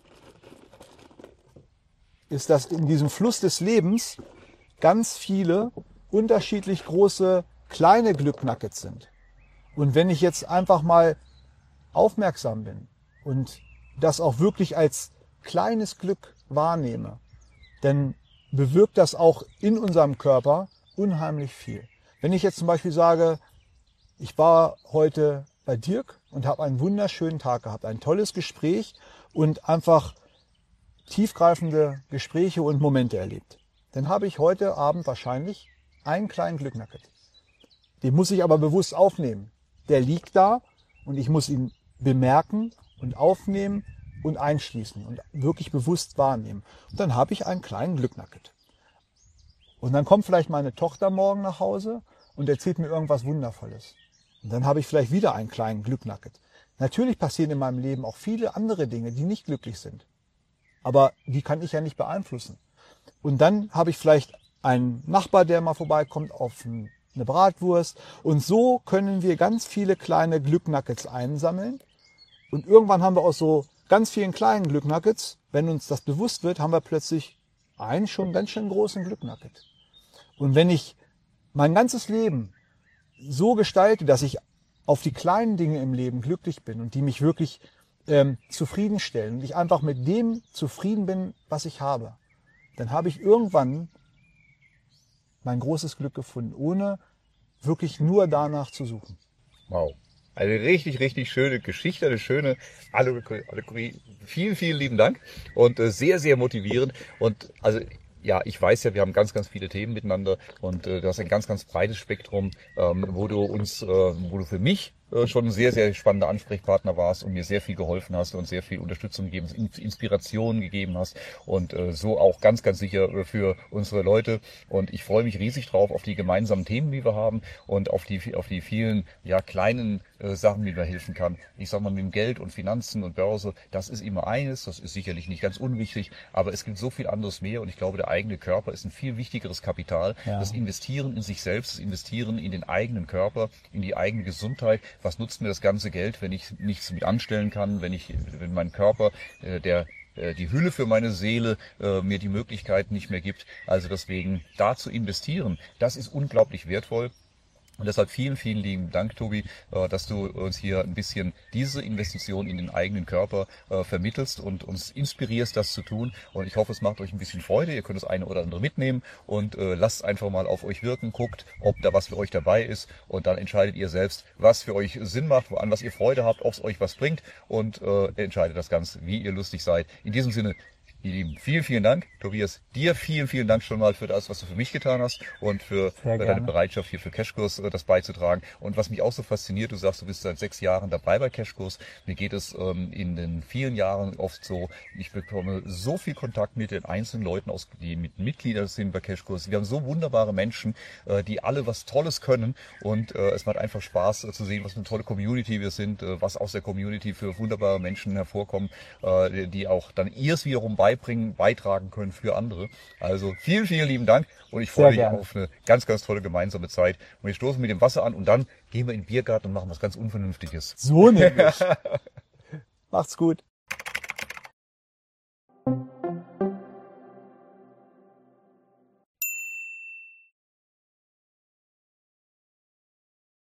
ist, dass in diesem Fluss des Lebens ganz viele unterschiedlich große kleine Glück-Nuggets sind. Und wenn ich jetzt einfach mal aufmerksam bin und das auch wirklich als kleines Glück wahrnehme, dann bewirkt das auch in unserem Körper unheimlich viel. Wenn ich jetzt zum Beispiel sage, ich war heute bei Dirk und habe einen wunderschönen Tag gehabt, ein tolles Gespräch und einfach tiefgreifende Gespräche und Momente erlebt, dann habe ich heute Abend wahrscheinlich einen kleinen Glück-Nugget. Den muss ich aber bewusst aufnehmen. Der liegt da und ich muss ihn bemerken und aufnehmen und einschließen und wirklich bewusst wahrnehmen. Und dann habe ich einen kleinen Glück-Nugget. Und dann kommt vielleicht meine Tochter morgen nach Hause und erzählt mir irgendwas Wundervolles. Und dann habe ich vielleicht wieder einen kleinen Glück-Nugget. Natürlich passieren in meinem Leben auch viele andere Dinge, die nicht glücklich sind. Aber die kann ich ja nicht beeinflussen. Und dann habe ich vielleicht einen Nachbar, der mal vorbeikommt auf eine Bratwurst. Und so können wir ganz viele kleine Glück-Nuggets einsammeln, Und irgendwann haben wir aus so ganz vielen kleinen Glücknuggets, wenn uns das bewusst wird, haben wir plötzlich einen schon ganz schön großen Glücknugget. Und wenn ich mein ganzes Leben so gestalte, dass ich auf die kleinen Dinge im Leben glücklich bin und die mich wirklich zufriedenstellen und ich einfach mit dem zufrieden bin, was ich habe, dann habe ich irgendwann mein großes Glück gefunden, ohne wirklich nur danach zu suchen. Wow. Eine richtig, richtig schöne Geschichte, eine schöne Allegorie. Vielen, vielen lieben Dank und sehr, sehr motivierend. Und also ja, ich weiß ja, wir haben ganz, ganz viele Themen miteinander und du hast ein ganz, ganz breites Spektrum, wo du für mich schon ein sehr, sehr spannender Ansprechpartner warst und mir sehr viel geholfen hast und sehr viel Unterstützung gegeben hast, Inspiration gegeben hast und so auch ganz, ganz sicher für unsere Leute. Und ich freue mich riesig drauf auf die gemeinsamen Themen, die wir haben und auf die vielen ja kleinen Sachen, die mir helfen kann. Ich sag mal, mit dem Geld und Finanzen und Börse, das ist immer eines, das ist sicherlich nicht ganz unwichtig, aber es gibt so viel anderes mehr und ich glaube, der eigene Körper ist ein viel wichtigeres Kapital. Ja. Das Investieren in sich selbst, das Investieren in den eigenen Körper, in die eigene Gesundheit. Was nutzt mir das ganze Geld, wenn ich nichts mit anstellen kann, wenn mein Körper, die Hülle für meine Seele mir die Möglichkeit nicht mehr gibt. Also deswegen da zu investieren, das ist unglaublich wertvoll. Und deshalb vielen, vielen lieben Dank, Tobi, dass du uns hier ein bisschen diese Investition in den eigenen Körper vermittelst und uns inspirierst, das zu tun. Und ich hoffe, es macht euch ein bisschen Freude. Ihr könnt das eine oder andere mitnehmen und lasst einfach mal auf euch wirken, guckt, ob da was für euch dabei ist. Und dann entscheidet ihr selbst, was für euch Sinn macht, an was ihr Freude habt, ob es euch was bringt und entscheidet das Ganze, wie ihr lustig seid. In diesem Sinne, ihr Lieben, vielen, vielen Dank. Tobias, dir vielen, vielen Dank schon mal für das, was du für mich getan hast und für deine Bereitschaft hier für Cashkurs das beizutragen. Und was mich auch so fasziniert, du sagst, du bist seit 6 Jahren dabei bei Cashkurs. Mir geht es in den vielen Jahren oft so, ich bekomme so viel Kontakt mit den einzelnen Leuten, die mit Mitgliedern sind bei Cashkurs. Wir haben so wunderbare Menschen, die alle was Tolles können und es macht einfach Spaß zu sehen, was für eine tolle Community wir sind, was aus der Community für wunderbare Menschen hervorkommen, die auch dann ihrs wiederum beitragen können für andere. Also vielen, vielen lieben Dank und ich freue mich auf eine ganz, ganz tolle gemeinsame Zeit. Und wir stoßen mit dem Wasser an und dann gehen wir in den Biergarten und machen was ganz Unvernünftiges. So nämlich. Macht's gut.